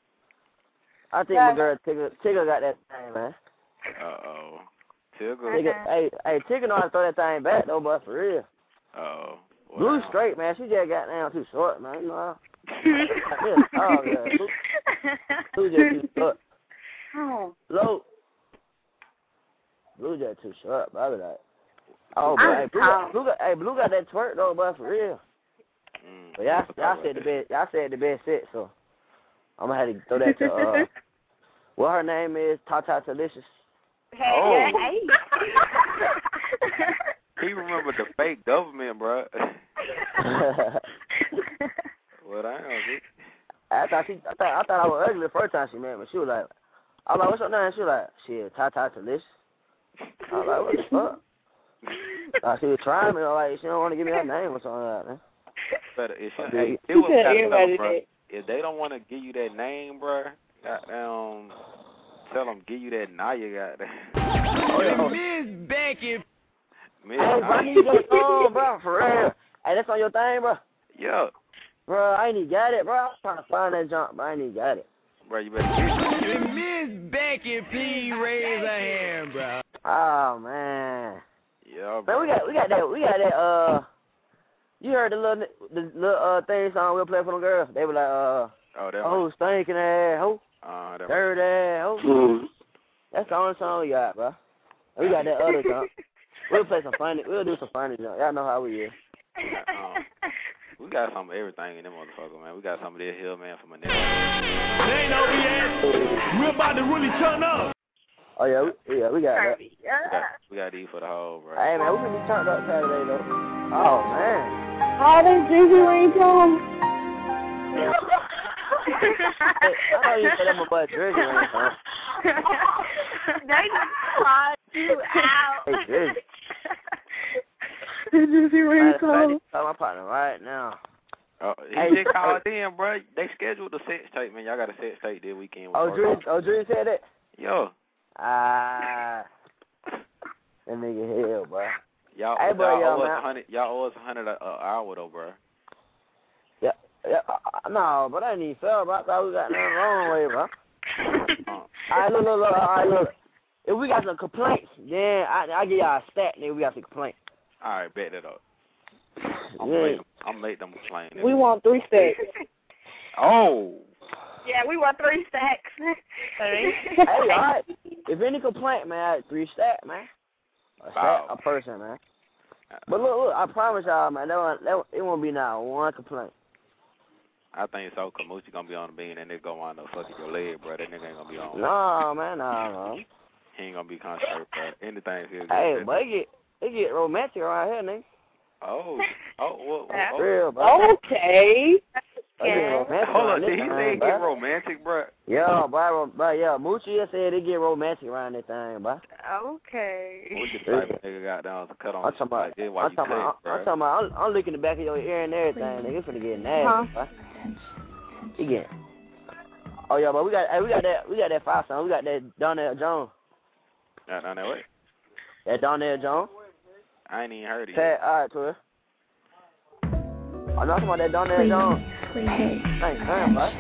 Speaker 13: I think my girl Tigger, Tigger got that thing, man.
Speaker 4: Uh-oh. Tigger.
Speaker 13: Tigger, hey, hey, Tigger know how to throw that thing back, though, but for real.
Speaker 4: Uh-oh.
Speaker 13: Blue straight, man. She just got down too short, man. You know how? Oh, yeah. Blue, Blue just too short.
Speaker 9: Oh.
Speaker 13: Low. Blue just too short, but I be like, oh, but
Speaker 9: I'm
Speaker 13: hey, Blue got, Blue got, hey, Blue got that twerk, though, but for real.
Speaker 4: Mm.
Speaker 13: But y'all, y'all said the best, y'all said the best set, so I'm gonna have to throw that to, uh, what her name is, Tata Delicious.
Speaker 2: Hey,
Speaker 4: Oh.
Speaker 2: hey.
Speaker 4: He remembered the fake government, bro. Well, I don't know.
Speaker 13: I thought she, I thought, I thought I was ugly the first time she met me. She was like, I was like, what's your name? She was like, shit, Tata Delicious. I was like, what the fuck? Uh, she was trying me, like, she don't want to give me her name or something like that.
Speaker 4: But if, she,
Speaker 13: Okay.
Speaker 4: hey, it was
Speaker 9: Everybody
Speaker 4: bro.
Speaker 9: did.
Speaker 4: If they don't want to give you that name, bro, goddamn, tell them give you that now you got that.
Speaker 13: Oh, yeah.
Speaker 10: Miss Becky.
Speaker 4: Miss
Speaker 13: Hey, bro, I need that song, bro, for real. Hey, that's on your thing, bro?
Speaker 4: Yeah.
Speaker 13: Bro, I ain't even got it, bro. I was trying to find that jump, but I ain't even got it.
Speaker 4: Bro, you better get it.
Speaker 10: Miss Becky, please raise her hand, bro.
Speaker 13: Oh, man.
Speaker 4: Yeah,
Speaker 13: Man,
Speaker 4: bro.
Speaker 13: we got, we got that, we got that, uh, you heard the little, the little, uh, thing song we'll play for them girls? They were like, uh,
Speaker 4: Oh, that
Speaker 13: oh, stinking ass, ho,
Speaker 4: Uh, that
Speaker 13: dirty ass, ho.
Speaker 4: Mm-hmm.
Speaker 13: That's the only song we got, bro. And we got that other jump. We'll play some funny, we'll do some funny jump. Y'all know how we is.
Speaker 4: um, we got some of everything in them motherfucker, man. We got some of this hill, man, from a nigga.
Speaker 10: They ain't know we at. We're about to really turn up.
Speaker 13: Oh, yeah, we, yeah, we got that.
Speaker 4: We got, we got these for the whole, bro.
Speaker 13: Hey, man, we can be turned up Saturday, though. Oh, man.
Speaker 9: Oh, this Juicy ringtone.
Speaker 13: Hey, I know you said I'm a butt Drizzy ringtone.
Speaker 2: They just called you out.
Speaker 13: Hey, Drizzy.
Speaker 9: This Juicy
Speaker 13: I need
Speaker 9: ringtone.
Speaker 13: to call my partner right now.
Speaker 4: Oh, he
Speaker 13: Hey,
Speaker 4: just called in, bro. They scheduled the sex tape, man. Y'all got a sex tape this weekend. with
Speaker 13: Oh,
Speaker 4: Carter.
Speaker 13: Drizzy, oh, Drizzy said that?
Speaker 4: Yo.
Speaker 13: Ah. That nigga hell, bro.
Speaker 4: Y'all,
Speaker 13: Hey, bro,
Speaker 4: y'all,
Speaker 13: yo,
Speaker 4: owe us
Speaker 13: man.
Speaker 4: a hundred, y'all owe us a hundred an hour, though, bro.
Speaker 13: Yeah, yeah, uh, no, but I ain't even fair, bro. I thought we got nothing wrong with it, bro.
Speaker 4: Uh,
Speaker 13: All right, look, look, look, all right, look. If we got some complaints, then I I give y'all a stat, nigga, we got some complaints.
Speaker 4: all right, bet that up. I'm
Speaker 13: Yeah.
Speaker 4: make them, I'm make them complain.
Speaker 9: We want three stacks.
Speaker 4: Oh.
Speaker 7: Yeah, we want three stacks. Three.
Speaker 13: Hey, all right. If any complaint, man, three stack, man. A stack,
Speaker 4: Wow.
Speaker 13: a person, man. But look, look, I promise y'all, man, that won't, that, it won't be not one complaint.
Speaker 4: I think so. Kamuchi gonna be on the bean and they go wind up fucking your leg, bro. That nigga ain't gonna be on.
Speaker 13: No, man, no, no.
Speaker 4: He ain't gonna be concentrated, bro. Anything feels good.
Speaker 13: Hey, but it get, it get romantic around here, nigga.
Speaker 4: Oh. Oh, what? what, what?
Speaker 13: Real, bro.
Speaker 9: Okay.
Speaker 13: It get romantic
Speaker 4: Hold
Speaker 13: around
Speaker 4: on, did
Speaker 13: this
Speaker 4: he
Speaker 13: thing,
Speaker 4: say it
Speaker 13: bro.
Speaker 4: get romantic, bro?
Speaker 13: Yeah, bro, bro, yeah, Moochie said it get romantic around this thing, bro.
Speaker 7: Okay.
Speaker 4: What the type of nigga got down to cut on
Speaker 13: I'm talking about,
Speaker 4: like this while
Speaker 13: I'm
Speaker 4: you
Speaker 13: talking
Speaker 4: cut,
Speaker 13: about,
Speaker 4: bro?
Speaker 13: I'm talking about, I'm, I'm looking the back of your ear and everything, nigga. It's finna get nasty,
Speaker 9: Huh?
Speaker 13: bro. You get. Oh yeah, but we got, hey, we got that, we got that five song. We got that Donnell Jones.
Speaker 4: Got down that way?
Speaker 13: That Donnell Jones.
Speaker 4: I ain't even heard it
Speaker 13: Tag,
Speaker 4: yet.
Speaker 13: all right, Twitter. I'm talking about that Donnell Jones. Thanks, damn, bro.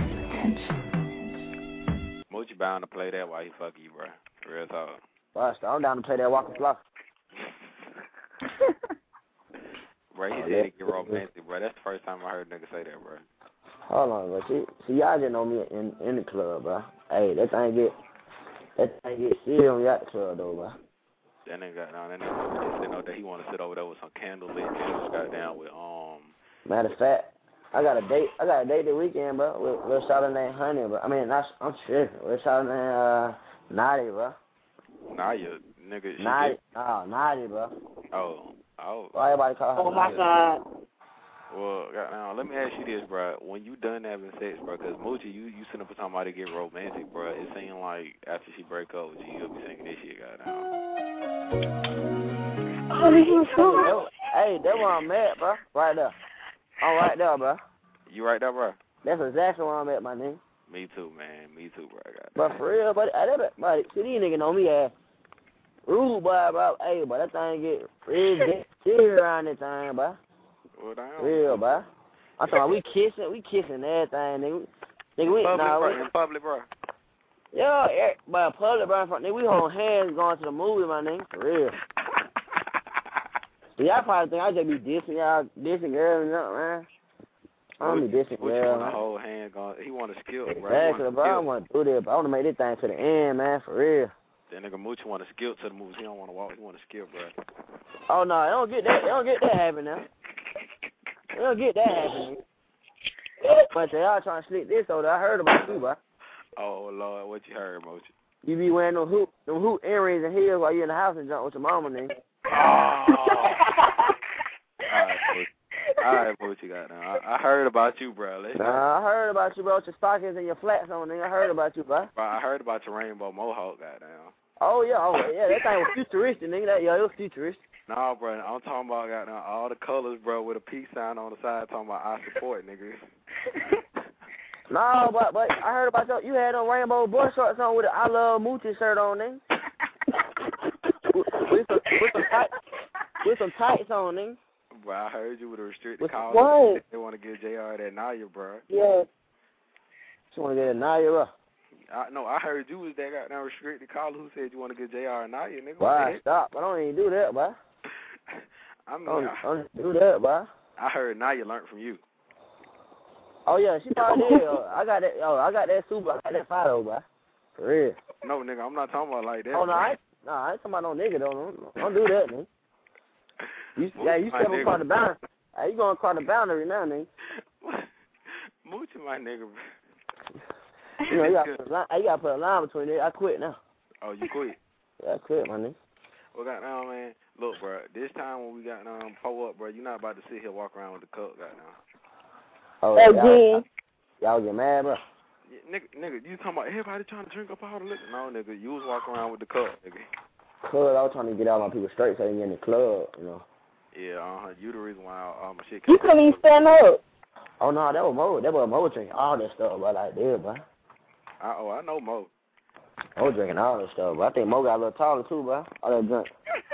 Speaker 4: Moochie bound to play that while he fuck you, bro. Real talk.
Speaker 13: Bust, I'm down to play that Walker Flock.
Speaker 4: Bro, he
Speaker 13: Oh,
Speaker 4: said
Speaker 13: yeah.
Speaker 4: it get romantic, bro. That's the first time I heard a nigga say that, bro.
Speaker 13: Hold on, bro. See, see, y'all just know me in in the club, bro. Hey, that thing get, that thing get serious when we at the club, though, bro.
Speaker 4: That nigga got down. That nigga said no that he want to sit over there with some candlelit and got down with um.
Speaker 13: Matter of fact, I got a date. I got a date this weekend, bro. With with a shawty named Honey, bro. I mean, not, I'm tripping. With a shawty named uh, Naughty, bro.
Speaker 4: Nah, you nigga. she
Speaker 13: Naughty,
Speaker 4: get-
Speaker 13: oh, Naughty, bro.
Speaker 4: Oh, oh.
Speaker 13: Why everybody call her?
Speaker 9: Oh my
Speaker 13: Naughty?
Speaker 9: God.
Speaker 4: Well, now let me ask you this, bro. When you done having sex, bro, because Moochie, you you sitting up for somebody to get romantic, bro. It seemed like after she break up with you, you'll be singing this shit, goddamn.
Speaker 13: Oh, hey, that's where I'm at, bro. Right there. I'm right there, bro.
Speaker 4: You right there, bro?
Speaker 13: That's exactly where I'm at, my nigga.
Speaker 4: Me too, man. Me too, bro. Goddamn.
Speaker 13: But for real, but I never, but see these niggas know me as rude, boy, bro. Hey, but that thing get real get serious around this thing, bro.
Speaker 4: Well, damn.
Speaker 13: Real, bro. I'm talking about we kissing, we kissing everything, nigga. Nigga, we,
Speaker 4: Public,
Speaker 13: nah,
Speaker 4: bro.
Speaker 13: we,
Speaker 4: In public, bro.
Speaker 13: yeah, yeah, but public, bro, in front, nigga, we hold hands going to the movie, my nigga, for real. See, y'all probably think I just be dissing y'all, dissing girls and nothing, man. I don't be dissing
Speaker 4: What you
Speaker 13: girls,
Speaker 4: want to
Speaker 13: man.
Speaker 4: hold hand going? He want to skill, bro. He
Speaker 13: Exactly,
Speaker 4: wanna
Speaker 13: bro. I
Speaker 4: skill.
Speaker 13: want to do this, but I want to make this thing to the end, man, for real.
Speaker 4: That nigga Moochie want to skill to the movies. He don't want to walk. He want to skill, bro.
Speaker 13: Oh no, they don't get that. They don't get that happening now. They don't get that happening. But they are trying to slick this over. I heard about you, bro.
Speaker 4: Oh Lord, what you heard, Moochie?
Speaker 13: You be wearing them hoop, them hoop earrings and heels while you in the house and jump with your mama, nigga.
Speaker 4: Oh. All right, Moochie. All right, Moochie, goddamn. I, I heard about you, bro. Let's
Speaker 13: Nah, I heard about you, bro. With your stockings and your flats on, nigga. I heard about you, bro.
Speaker 4: Bro, I heard about your rainbow mohawk, goddamn.
Speaker 13: Oh yeah, oh yeah. That thing was futuristic, nigga. That yeah, it was futuristic.
Speaker 4: Nah, bro, I'm talking about goddamn all the colors, bro, with a peace sign on the side. Talking about I support, nigga.
Speaker 13: No, but but I heard about your. You had them rainbow boy shorts on with an I Love Moochie shirt on, nigga. with, with some with some tights with some tights on, nigga.
Speaker 4: Bro, I heard you with a restricted
Speaker 13: With
Speaker 4: call.
Speaker 9: what?
Speaker 4: They want to get J R that Naya, bro.
Speaker 9: Yeah.
Speaker 13: She want to get a Naya, bro.
Speaker 4: I, no, I heard you was that goddamn restricted caller who said you want to get J R and Naya, nigga.
Speaker 13: Why stop? I don't even do that, bro.
Speaker 4: I mean,
Speaker 13: I don't,
Speaker 4: I,
Speaker 13: I don't do that, bro.
Speaker 4: I heard Naya learned from you.
Speaker 13: Oh yeah, she probably did. Yo. I got that. Yo, I got that super. I got that photo, bro. For real.
Speaker 4: No, nigga, I'm not talking about like that.
Speaker 13: Oh no,
Speaker 4: bro.
Speaker 13: I, no, I ain't talking about no nigga though. Don't, don't do that, nigga. You, yeah, you
Speaker 4: My
Speaker 13: step
Speaker 4: nigga.
Speaker 13: across the boundary. Hey, you going across the boundary now, nigga.
Speaker 4: Moochie, my nigga.
Speaker 13: You know, you gotta put a line, you gotta put a line between it. I quit now.
Speaker 4: Oh, you quit?
Speaker 13: Yeah, I quit, my nigga.
Speaker 4: Well, goddamn, man. Look, bro, this time when we got um pull up, bro, you not about to sit here walk around with the cup, goddamn.
Speaker 13: Oh,
Speaker 9: Again.
Speaker 13: y'all, y'all get mad, bro.
Speaker 4: Yeah, nigga, nigga, you talking about everybody trying to drink up all the liquor? No, nigga, you was walking around with the cup, nigga.
Speaker 13: Cause I was trying to get all my people straight so they can get in the club, you know.
Speaker 4: Yeah, uh-huh. You the reason why all, all my shit
Speaker 9: You
Speaker 4: came
Speaker 9: couldn't even stand up.
Speaker 13: Oh no, that was Mo. That was Mo drinking all that stuff, bro. Like that, bro.
Speaker 4: I, oh, I know Mo.
Speaker 13: I was drinking all that stuff, bro. I think Mo got a little taller too, bro. All that drink.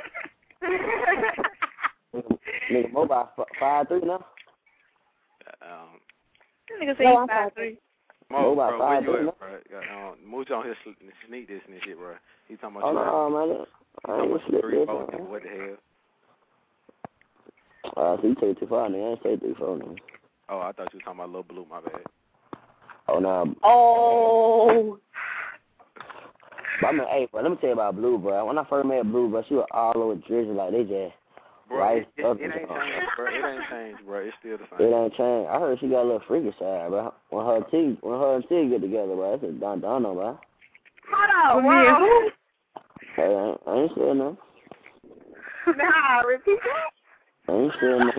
Speaker 13: nigga, nigga, Mo about f- five three now.
Speaker 4: Um,
Speaker 7: Nigga say
Speaker 9: No,
Speaker 7: he's
Speaker 9: I'm
Speaker 7: five
Speaker 9: fine.
Speaker 7: three.
Speaker 4: Mo,
Speaker 13: Mo about
Speaker 4: bro, where
Speaker 13: five
Speaker 4: you
Speaker 13: three,
Speaker 4: at, bro? Got, um, Mooch on here sl- sneak this and shit, bro. He talking about
Speaker 13: Oh
Speaker 4: you.
Speaker 13: no, man. I
Speaker 4: Talking
Speaker 13: ain't
Speaker 4: about
Speaker 13: slip
Speaker 4: three
Speaker 13: this,
Speaker 4: votes,
Speaker 13: man.
Speaker 4: nigga. What the hell?
Speaker 13: Uh, so you take it too far, nigga. I ain't say three, four, nigga.
Speaker 4: Oh, I thought you were talking about Lil Blue, my bad.
Speaker 13: Oh, no. Nah.
Speaker 3: Oh.
Speaker 13: But I mean, hey, bro, let me tell you about Blue, bro. When I first met Blue, bro, she was all over Drizzy, like, they just...
Speaker 4: Bro,
Speaker 13: right
Speaker 4: it, it, it ain't changed, bro. It ain't changed, bro. It's still the same.
Speaker 13: It ain't changed. I heard she got a little freaky side, bro. When her and T, when her and T get together, bro, that's a done done, bro.
Speaker 2: Hold on, whoa.
Speaker 13: Hey, I ain't, I ain't saying nothing.
Speaker 2: Nah, repeat that.
Speaker 13: I ain't saying nothing.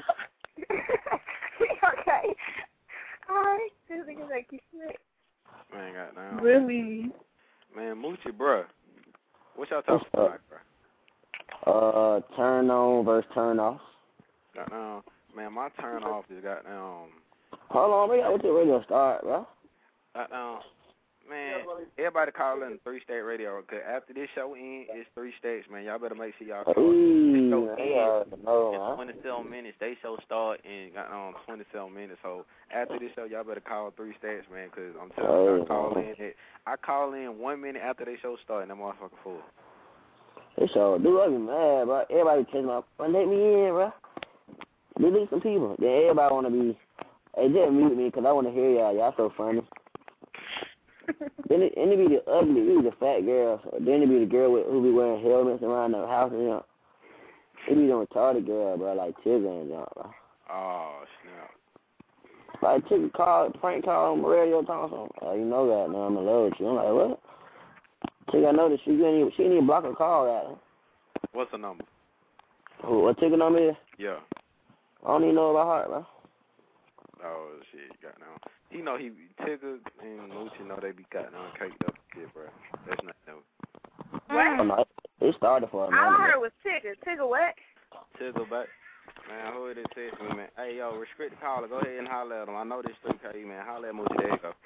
Speaker 2: Okay. All right. This nigga make you sick.
Speaker 4: Man, goddamn.
Speaker 3: Really?
Speaker 4: Man, Moochie, bro. What y'all talking about, bro?
Speaker 13: Uh, turn on versus turn off.
Speaker 4: Goddamn. Man, my turn off is goddamn.
Speaker 13: Hold on, we got what the radio start, bro.
Speaker 4: Goddamn. Man, everybody call in three state radio, because after this show ends, it's three states, man. Y'all better make sure y'all call.
Speaker 13: Hey,
Speaker 4: show ends
Speaker 13: know,
Speaker 4: in twenty-seven minutes. They show start in um, twenty-seven minutes. So after this show, y'all better call three states, man, because I'm telling you, I call in it. I call in one minute after they show start, and that motherfucker full.
Speaker 13: They show, dude, I be mad, bro. Everybody catching my, bro, let me in, bro. Delete some people. Then everybody want to be, hey, just mute me, because I want to hear y'all. Y'all so funny. Then it, and it be the ugly, it be the fat girls. Then it be the girl with, who be wearing helmets around the house and you know. It be the retarded girl, bro, like Tigger and y'all, bro.
Speaker 4: Oh, snap.
Speaker 13: Like Tigger called, Frank called on the radio talking, oh, you know that, now I'm in love with you. I'm like, what? Tigger, I know that she didn't even, she didn't even block her call at her.
Speaker 4: What's the number?
Speaker 13: Who, what Tigger number is?
Speaker 4: Yeah.
Speaker 13: I don't even know about heart, bro.
Speaker 4: Oh, shit, got now. He know he, Tigger and Moochie know they be cutting on caked up shit, bro. That's not no.
Speaker 2: What?
Speaker 13: Oh, no, it started for a minute.
Speaker 2: All I heard was Tigger. Tigger what?
Speaker 4: Tigger back. Man, who it is text me, man? Hey, yo, restrict the caller. Go ahead and holler at him. I know this three K, man. Holler at Moochie. There you go.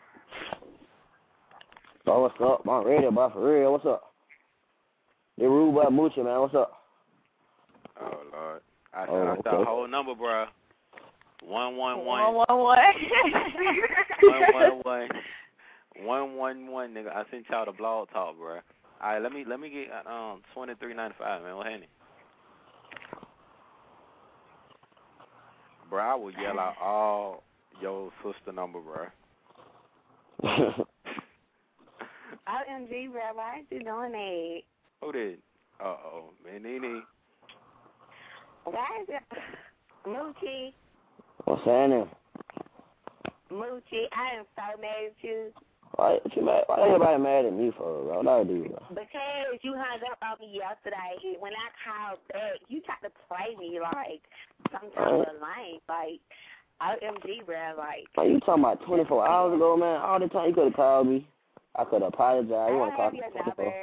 Speaker 13: Oh, what's up? I'm ready, bro, for real. What's up? They rude about Moochie, man. What's up?
Speaker 4: Oh, Lord. I
Speaker 13: oh,
Speaker 4: said,
Speaker 13: okay.
Speaker 4: I said, whole number, bro. One one one.
Speaker 2: One one one.
Speaker 4: One one one. One one one, nigga. I sent y'all the blog talk, bro. All right, let me let me get um twenty three ninety five, man. What happened? Bro, I will yell out all your sister number, bro.
Speaker 2: O M G, bro. Why is you doing that?
Speaker 4: Who did? Uh oh, man, Nene.
Speaker 2: Why is it Moochie?
Speaker 13: What's happening?
Speaker 2: Moochie, I am so mad at you.
Speaker 13: Why, what you mad? Why everybody mad at me for, bro? What I do, bro?
Speaker 2: Because you hung up on me yesterday. When I called back, you tried to play me like some kind of lame. Like, O M G, bro. Like,
Speaker 13: man, you talking about twenty-four hours ago, man? All the time you could have called me. I could have apologized. You want to call me twenty-four?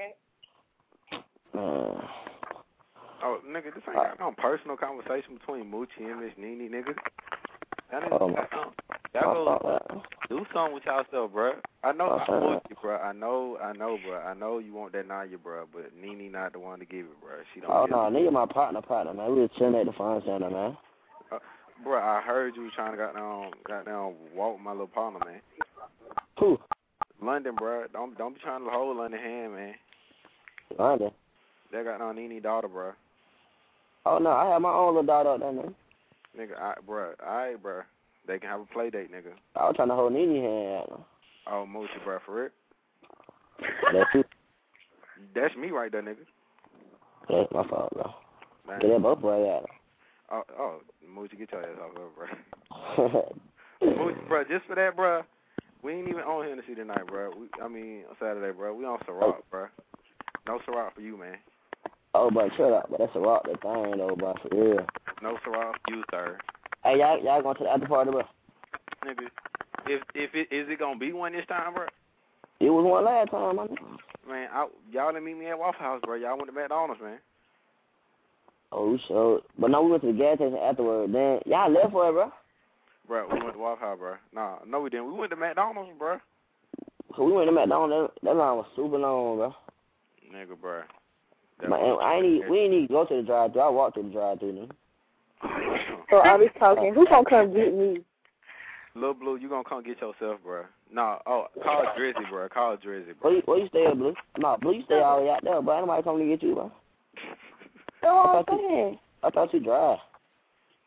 Speaker 13: Man.
Speaker 4: Oh, nigga, this ain't got no personal conversation between Moochie and Miss Nene, nigga. That nigga,
Speaker 13: Um,
Speaker 4: y'all go do something with y'all stuff, bro. I know, I want you, bro. I know, I know, bro. I know you want that Naya, bro, but Nene not the one to give it, bro. She don't.
Speaker 13: Oh
Speaker 4: give
Speaker 13: no,
Speaker 4: it.
Speaker 13: nigga, my partner, partner, man. We was chilling at the fun center, man.
Speaker 4: Uh, bro, I heard you trying to got down, got down, walk with my little partner, man.
Speaker 13: Who?
Speaker 4: London, bro. Don't don't be trying to hold London hand, man.
Speaker 13: London.
Speaker 4: They got no Nene daughter, bro.
Speaker 13: Oh no, I have my own little daughter up there, man.
Speaker 4: Nigga, I, bro, alright, bro. They can have a play date, nigga.
Speaker 13: I was trying to hold Nene hand out, man.
Speaker 4: Oh, Moochie, bro, for real?
Speaker 13: That's you.
Speaker 4: That's me right there, nigga.
Speaker 13: That's my fault, bro.
Speaker 4: Man.
Speaker 13: Get that both boys out.
Speaker 4: Oh, oh, Moochie, get your ass off of her, bro. Moochie, bro, just for that, bro, we ain't even on Hennessy tonight, bro. We, I mean, on Saturday, bro. We on Ciroc, bro. No Ciroc for you, man.
Speaker 13: Oh, but shut up, but that's a rock, that thing, though, bro, for real.
Speaker 4: No Ciroc for you, sir.
Speaker 13: Hey, y'all, y'all going to the after party, bro?
Speaker 4: Nigga, if if it is it gonna be one this time, bro?
Speaker 13: It was one last time, man.
Speaker 4: Man, I, y'all didn't meet me at Waffle House, bro. Y'all went to McDonald's, man.
Speaker 13: Oh, sure. But no, we went to the gas station afterward. Then y'all left for it, bro.
Speaker 4: Bro, we went to Waffle House, bro. Nah, no, we didn't. We went to McDonald's, bro.
Speaker 13: So we went to McDonald's. That, that line was super long, bro.
Speaker 4: Nigga, bro.
Speaker 13: Man, I ain't need, we ain't need to go to the drive-thru. I walked to the drive-thru, nigga.
Speaker 3: So I was talking. Who gonna come get me?
Speaker 4: Lil Blue, you gonna come get yourself, bro. Nah, oh, call Drizzy, bro. Call Drizzy, bro.
Speaker 13: Where you, where you stay at, Blue? Nah, Blue, you stay all the way out there, bro. Ain't nobody coming to get you, bro.
Speaker 3: Go on, go ahead.
Speaker 13: I thought you drive.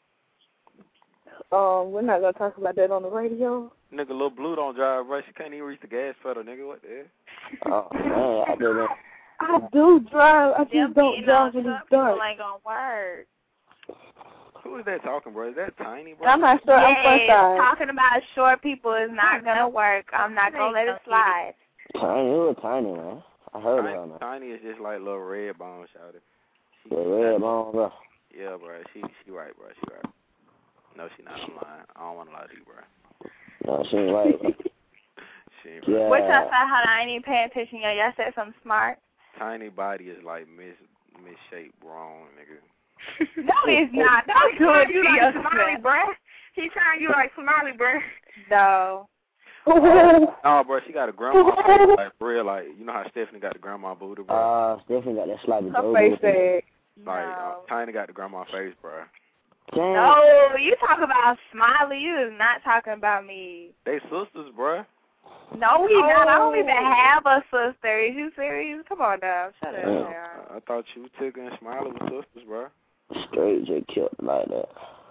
Speaker 3: Um, we're not gonna talk about that on the radio.
Speaker 4: Nigga, Lil Blue don't drive, bro. She can't even reach the gas pedal, nigga. What the hell?
Speaker 13: Oh, man, I didn't.
Speaker 3: I do drive. I
Speaker 7: Them
Speaker 3: just don't
Speaker 7: beating
Speaker 3: drive
Speaker 7: on
Speaker 3: when
Speaker 7: some
Speaker 3: it's dark.
Speaker 7: people ain't gonna work.
Speaker 4: Who is that talking, bro? Is that Tiny, bro?
Speaker 3: I'm not sure. I'm
Speaker 7: Yes,
Speaker 3: first
Speaker 7: talking about short people is not gonna work. I'm not gonna let it slide.
Speaker 13: Tiny, who is Tiny, man? I heard
Speaker 4: Tiny,
Speaker 13: of her, man.
Speaker 4: Tiny is just like little red bone, shouted.
Speaker 13: The red bone, bro.
Speaker 4: Yeah, bro. She she right, bro. She right. No, she not. I'm lying. I don't want to lie to you, bro.
Speaker 13: No, she ain't right, bro.
Speaker 4: She ain't
Speaker 13: Yeah.
Speaker 4: right.
Speaker 7: What y'all said? Hold on, I ain't even paying attention yet. Y'all said something smart.
Speaker 4: Tiny body is like mis misshaped wrong, nigga.
Speaker 7: No, it's not. Don't do it to
Speaker 2: you like
Speaker 7: yourself.
Speaker 2: Smiley, bruh. He trying you like Smiley, bruh.
Speaker 7: No.
Speaker 4: No, bro, she got a grandma face, like real, like you know how Stephanie got the grandma booty, bro.
Speaker 13: Uh, Stephanie got that sloppy
Speaker 3: Her
Speaker 13: Joe
Speaker 3: face
Speaker 13: booty.
Speaker 3: said,
Speaker 4: Like
Speaker 7: No.
Speaker 4: uh, Tiny got the grandma face, bro.
Speaker 13: Damn.
Speaker 7: No, you talk about Smiley. You is not talking about me.
Speaker 4: They sisters, bro.
Speaker 7: No, we not. I don't
Speaker 3: Oh.
Speaker 7: even have a sister. Is you serious? Come on now. Shut up.
Speaker 13: Yeah.
Speaker 7: Sarah.
Speaker 4: I, I thought you, Tigger, and Smiley were sisters, bro.
Speaker 13: Straight just killed like that.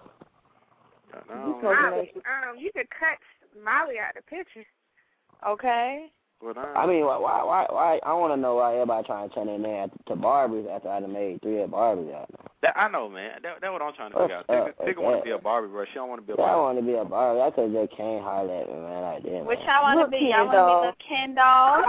Speaker 4: I
Speaker 3: you
Speaker 4: don't
Speaker 3: talking
Speaker 4: know.
Speaker 3: like
Speaker 2: Um, you could cut Smiley out of the picture.
Speaker 7: Okay.
Speaker 4: But, uh,
Speaker 13: I mean, why, why, why, why I want to know why everybody trying to turn their name to Barbies after I done made three at Barbies out now.
Speaker 4: that, I know, man. That, that's what I'm trying to figure out.
Speaker 13: What's
Speaker 4: Tigger,
Speaker 13: up
Speaker 4: Tigger
Speaker 13: with
Speaker 4: want to
Speaker 13: that?
Speaker 4: be a Barbie, bro. She don't want to be a
Speaker 13: I
Speaker 4: Barbie.
Speaker 13: want to be a Barbie. I could just can't holler at me, man, like that.
Speaker 7: Which
Speaker 13: man.
Speaker 7: y'all want to
Speaker 3: Look,
Speaker 7: be? Y'all want to be
Speaker 3: Ken
Speaker 7: the Ken doll?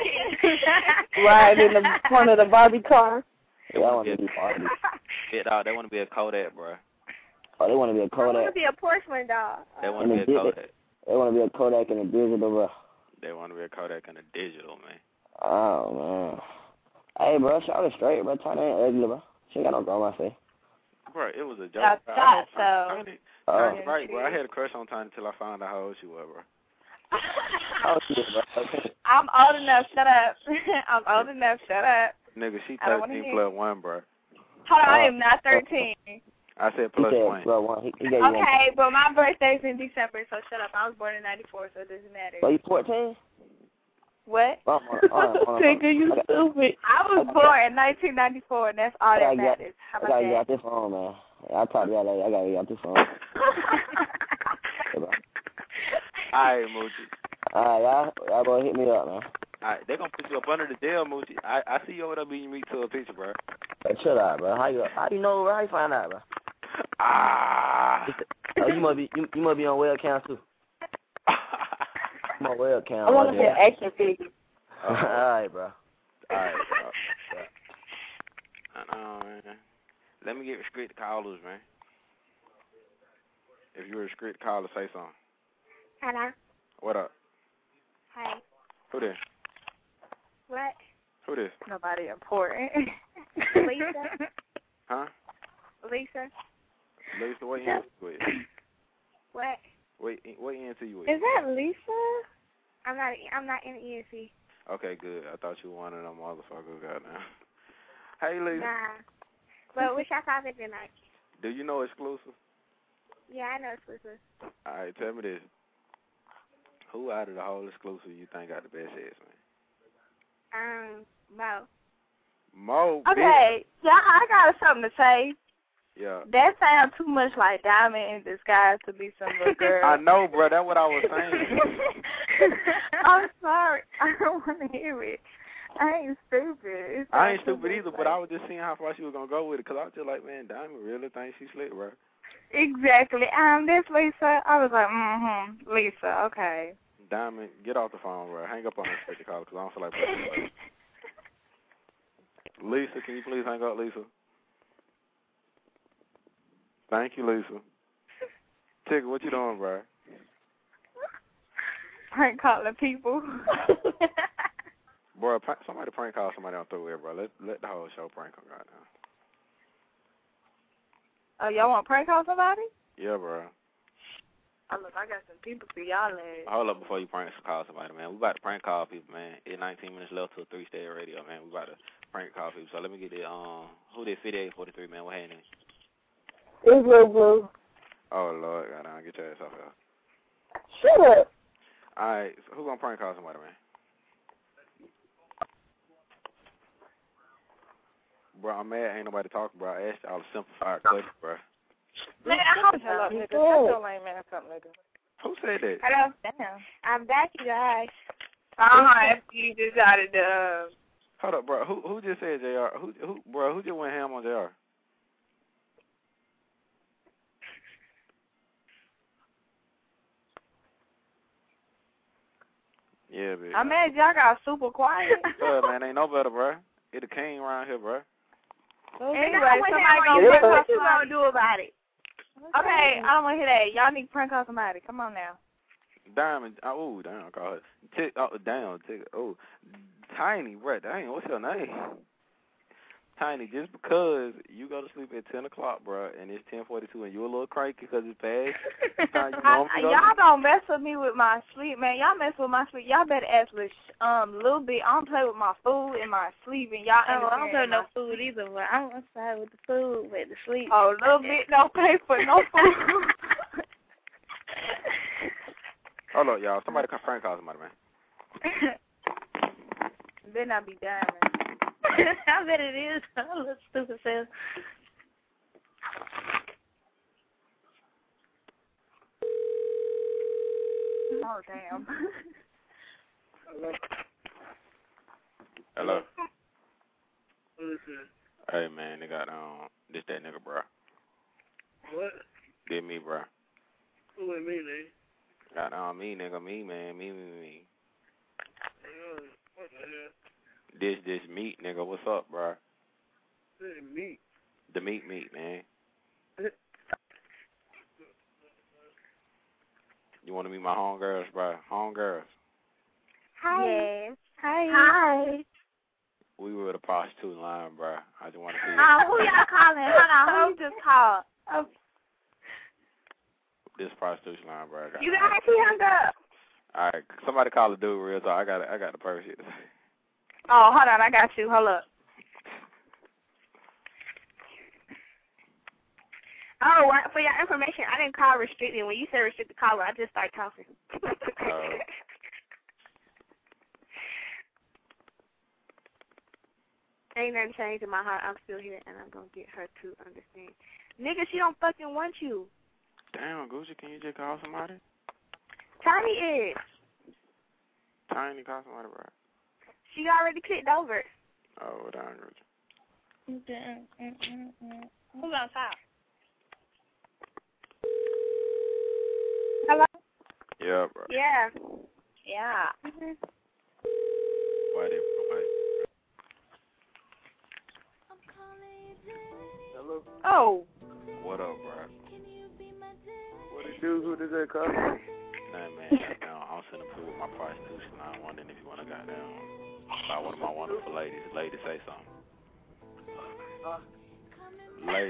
Speaker 3: right in the front of the Barbie car.
Speaker 4: They
Speaker 13: Y'all
Speaker 4: want
Speaker 13: want
Speaker 4: to
Speaker 13: to be Barbies.
Speaker 4: be, dog, they want to be a Kodak, bro.
Speaker 13: Oh, they want to be a
Speaker 2: I want to
Speaker 13: Kodak.
Speaker 2: be a porcelain doll.
Speaker 4: They want to
Speaker 13: And
Speaker 4: be
Speaker 13: the
Speaker 4: a
Speaker 13: di-
Speaker 4: Kodak.
Speaker 13: They want to be a Kodak and a digital, bro.
Speaker 4: They want to be a Kodak and a digital, man.
Speaker 13: Oh, man. Hey, bro, shout her straight, bro. Tiny ain't ugly, bro. She ain't got no girl on my face.
Speaker 4: Bro, it was a joke.
Speaker 7: I
Speaker 4: bro.
Speaker 7: thought
Speaker 4: I
Speaker 7: so.
Speaker 4: Tiny,
Speaker 13: Oh.
Speaker 4: Tiny, right, bro. I had a crush on Tiny until I found out how old she was, bro.
Speaker 13: Oh, shit, bro. Okay.
Speaker 7: I'm old enough. Shut up. I'm old enough. Shut up.
Speaker 4: Nigga, she
Speaker 7: I don't wanna
Speaker 4: thirteen
Speaker 7: hear
Speaker 4: plus one, bro.
Speaker 7: Hold on, I
Speaker 13: Uh,
Speaker 7: am not thirteen.
Speaker 4: I said
Speaker 13: He
Speaker 4: plus
Speaker 13: said,
Speaker 4: one.
Speaker 13: bro, one. He, he gave you one.
Speaker 7: Okay, but my birthday's in December, so shut up. I was born in ninety-four, so it doesn't matter.
Speaker 13: Bro, you fourteen?
Speaker 7: What?
Speaker 13: Oh, hold on, hold on, hold on.
Speaker 3: Tigger, you
Speaker 13: Okay.
Speaker 3: stupid.
Speaker 7: I was born in nineteen ninety-four, and that's all
Speaker 13: I
Speaker 7: that
Speaker 13: gotta get-
Speaker 7: matters. How
Speaker 13: I gotta get
Speaker 7: about
Speaker 13: out this phone, man. I probably got I gotta get out this phone. Hey, bro.
Speaker 4: All right, Moochie.
Speaker 13: All right, y'all, y'all boy hit me up, man.
Speaker 4: All right, they gonna put you up under the jail, Moochie. I I see you over there beating me to a picture, bro.
Speaker 13: Hey, chill out, bro. How you how you know, bro? How you find out, bro?
Speaker 4: Ah.
Speaker 13: Oh, you must be you, you must be on webcam too. I'm on webcam.
Speaker 3: I want to
Speaker 13: bro.
Speaker 3: be an action figure.
Speaker 13: All right, bro.
Speaker 4: All right, bro. I know, man. Let me get restricted callers, man. If you're a restricted caller, say something.
Speaker 2: Hello.
Speaker 4: What up?
Speaker 2: Hi.
Speaker 4: Who this?
Speaker 2: What?
Speaker 4: Who this?
Speaker 7: Nobody important.
Speaker 2: Lisa?
Speaker 4: Huh?
Speaker 2: Lisa?
Speaker 4: Lisa, what end you with?
Speaker 2: What?
Speaker 4: Wait, what end you with?
Speaker 2: Is that Lisa? I'm not. I'm not in E N C.
Speaker 4: Okay, good. I thought you were one of them motherfuckers, goddamn. Hey, Lisa.
Speaker 2: Nah. But which I thought it'd be like.
Speaker 4: Do you know Exclusive?
Speaker 2: Yeah, I know it's Lisa.
Speaker 4: All right, tell me this. Who out of the whole Exclusive you think got the best ass, man?
Speaker 2: Um, Mo.
Speaker 4: Mo.
Speaker 7: Okay, yeah, I got something to say.
Speaker 4: Yeah.
Speaker 7: That sounds too much like Diamond in disguise to be some little girl.
Speaker 4: I know, bro. That's what I was saying.
Speaker 7: I'm sorry. I don't want to hear it. I ain't stupid. It's
Speaker 4: I ain't
Speaker 7: not too
Speaker 4: stupid
Speaker 7: much
Speaker 4: either,
Speaker 7: like-
Speaker 4: but I was just seeing how far she was going to go with it, because I was just like, man, Diamond really thinks she's slick, bro.
Speaker 7: Exactly. Um, this Lisa. I was like, mm-hmm, Lisa, okay.
Speaker 4: Diamond, get off the phone, bro. Hang up on that freaking call, because I don't feel like playing. Lisa, can you please hang up, Lisa? Thank you, Lisa. Tigger, what you doing, bro?
Speaker 7: Prank calling people.
Speaker 4: Bro, prank, somebody prank call somebody on through here, bro. Let let the whole show prank them right now.
Speaker 7: Oh, y'all want to prank call somebody?
Speaker 4: Yeah, bro.
Speaker 7: Oh, look, I got some people for y'all lads.
Speaker 4: Hold up before you prank call somebody, man. We about to prank call people, man. It's nineteen minutes left to a three-state radio, man. We about to prank call people. So let me get the, um, who did fifty-eight forty-three, man? What hand is?
Speaker 3: It's Lil Blue.
Speaker 4: Oh, Lord. God, I'll get your ass off here.
Speaker 3: Shut up.
Speaker 4: All right. So who going to prank call somebody, man? Bro, I'm mad. Ain't nobody talking, bro. I asked y'all to simplify it, cut it, bro.
Speaker 7: Man, I hope hell up, nigga. That's your lame ass up, nigga.
Speaker 4: Who said that?
Speaker 2: Hello.
Speaker 7: Damn.
Speaker 2: I'm back, you guys.
Speaker 7: Uh-huh, after you decided to, uh...
Speaker 4: Hold up, bro. Who who just said J R? Who who bro? Who just went ham on J R? Yeah, bitch.
Speaker 7: I mean, y'all got super quiet.
Speaker 4: Yeah, man, ain't no better, bro. It a king around here, bro.
Speaker 7: So
Speaker 2: And
Speaker 7: anyway,
Speaker 2: I want to
Speaker 7: somebody
Speaker 2: hear
Speaker 7: gonna
Speaker 2: what
Speaker 7: prank
Speaker 2: you
Speaker 7: call
Speaker 2: gonna
Speaker 7: somebody.
Speaker 2: do about it.
Speaker 7: Okay, I don't want to hear that. Y'all need to prank call somebody. Come on now.
Speaker 4: Diamond. Oh, damn, call her. Tick. Oh, damn. Tick. Oh, Tiny, bro. Dang, what's your name? Tiny. Just because you go to sleep at ten o'clock, bro, and it's ten forty-two, and you a little cranky because it's past time you
Speaker 7: I,
Speaker 4: normally go.
Speaker 7: y'all don't mess with me with my sleep, man. Y'all mess with my sleep. Y'all better ask with um little bit. I don't play with my food and my sleep, and y'all.
Speaker 3: Oh, I don't
Speaker 7: interfere
Speaker 3: play
Speaker 7: in
Speaker 3: no
Speaker 7: my
Speaker 3: food either, but I'm outside with the food, with the sleep.
Speaker 7: Oh, little bit don't pay for no food.
Speaker 4: Hold up, y'all. Somebody come prank call somebody, man.
Speaker 7: Better not be dying.
Speaker 3: I bet it is. I look stupid self.
Speaker 7: Oh, damn.
Speaker 5: Hello.
Speaker 4: Hello.
Speaker 5: Listen.
Speaker 4: Hey, man, they got um, this that nigga, bro.
Speaker 5: What?
Speaker 4: Did me, bro.
Speaker 5: Who with me, nigga?
Speaker 4: Got um, me, nigga, me, man, me, me, me.
Speaker 5: Uh, what the hell?
Speaker 4: This, this meat, nigga. What's up, bro?
Speaker 5: This meat.
Speaker 4: The meat, meat, man. You want to meet my homegirls, bro? Homegirls.
Speaker 2: Hi.
Speaker 3: Yes. Hi.
Speaker 2: Hi.
Speaker 4: We were at a prostitute line, bro. I just want to see.
Speaker 2: Uh, who y'all calling? Hold on. Who you just called? Oh,
Speaker 4: This prostitution line, bro. I got
Speaker 2: you guys, he hung up.
Speaker 4: All right, somebody call the dude real talk. I got, I got the purse.
Speaker 7: Oh, hold on. I got you. Hold up.
Speaker 2: Oh, what, for your information, I didn't call restricted. When you said restricted caller, I just started talking.
Speaker 4: uh,
Speaker 2: Ain't nothing changed in my heart. I'm still here, and I'm going to get her to understand. Nigga, she don't fucking want you.
Speaker 4: Damn, Gucci, can you just call somebody?
Speaker 2: Tiny is.
Speaker 4: Tiny, call somebody, bro.
Speaker 2: She already clicked over.
Speaker 4: Oh, damn, Gucci.
Speaker 7: Who's on top?
Speaker 2: Hello?
Speaker 4: Yeah, bro.
Speaker 2: Yeah.
Speaker 7: Yeah.
Speaker 2: Mm-hmm.
Speaker 4: Why did, why?
Speaker 5: Hello.
Speaker 7: Oh.
Speaker 4: What up, bro?
Speaker 5: What it do? Who does that call?
Speaker 4: Nah, man, goddamn, I'm sitting pool with my prostitution. I'm wondering if you want to goddamn by one of my wonderful ladies. Lady, say something.
Speaker 5: Uh,
Speaker 4: Lady.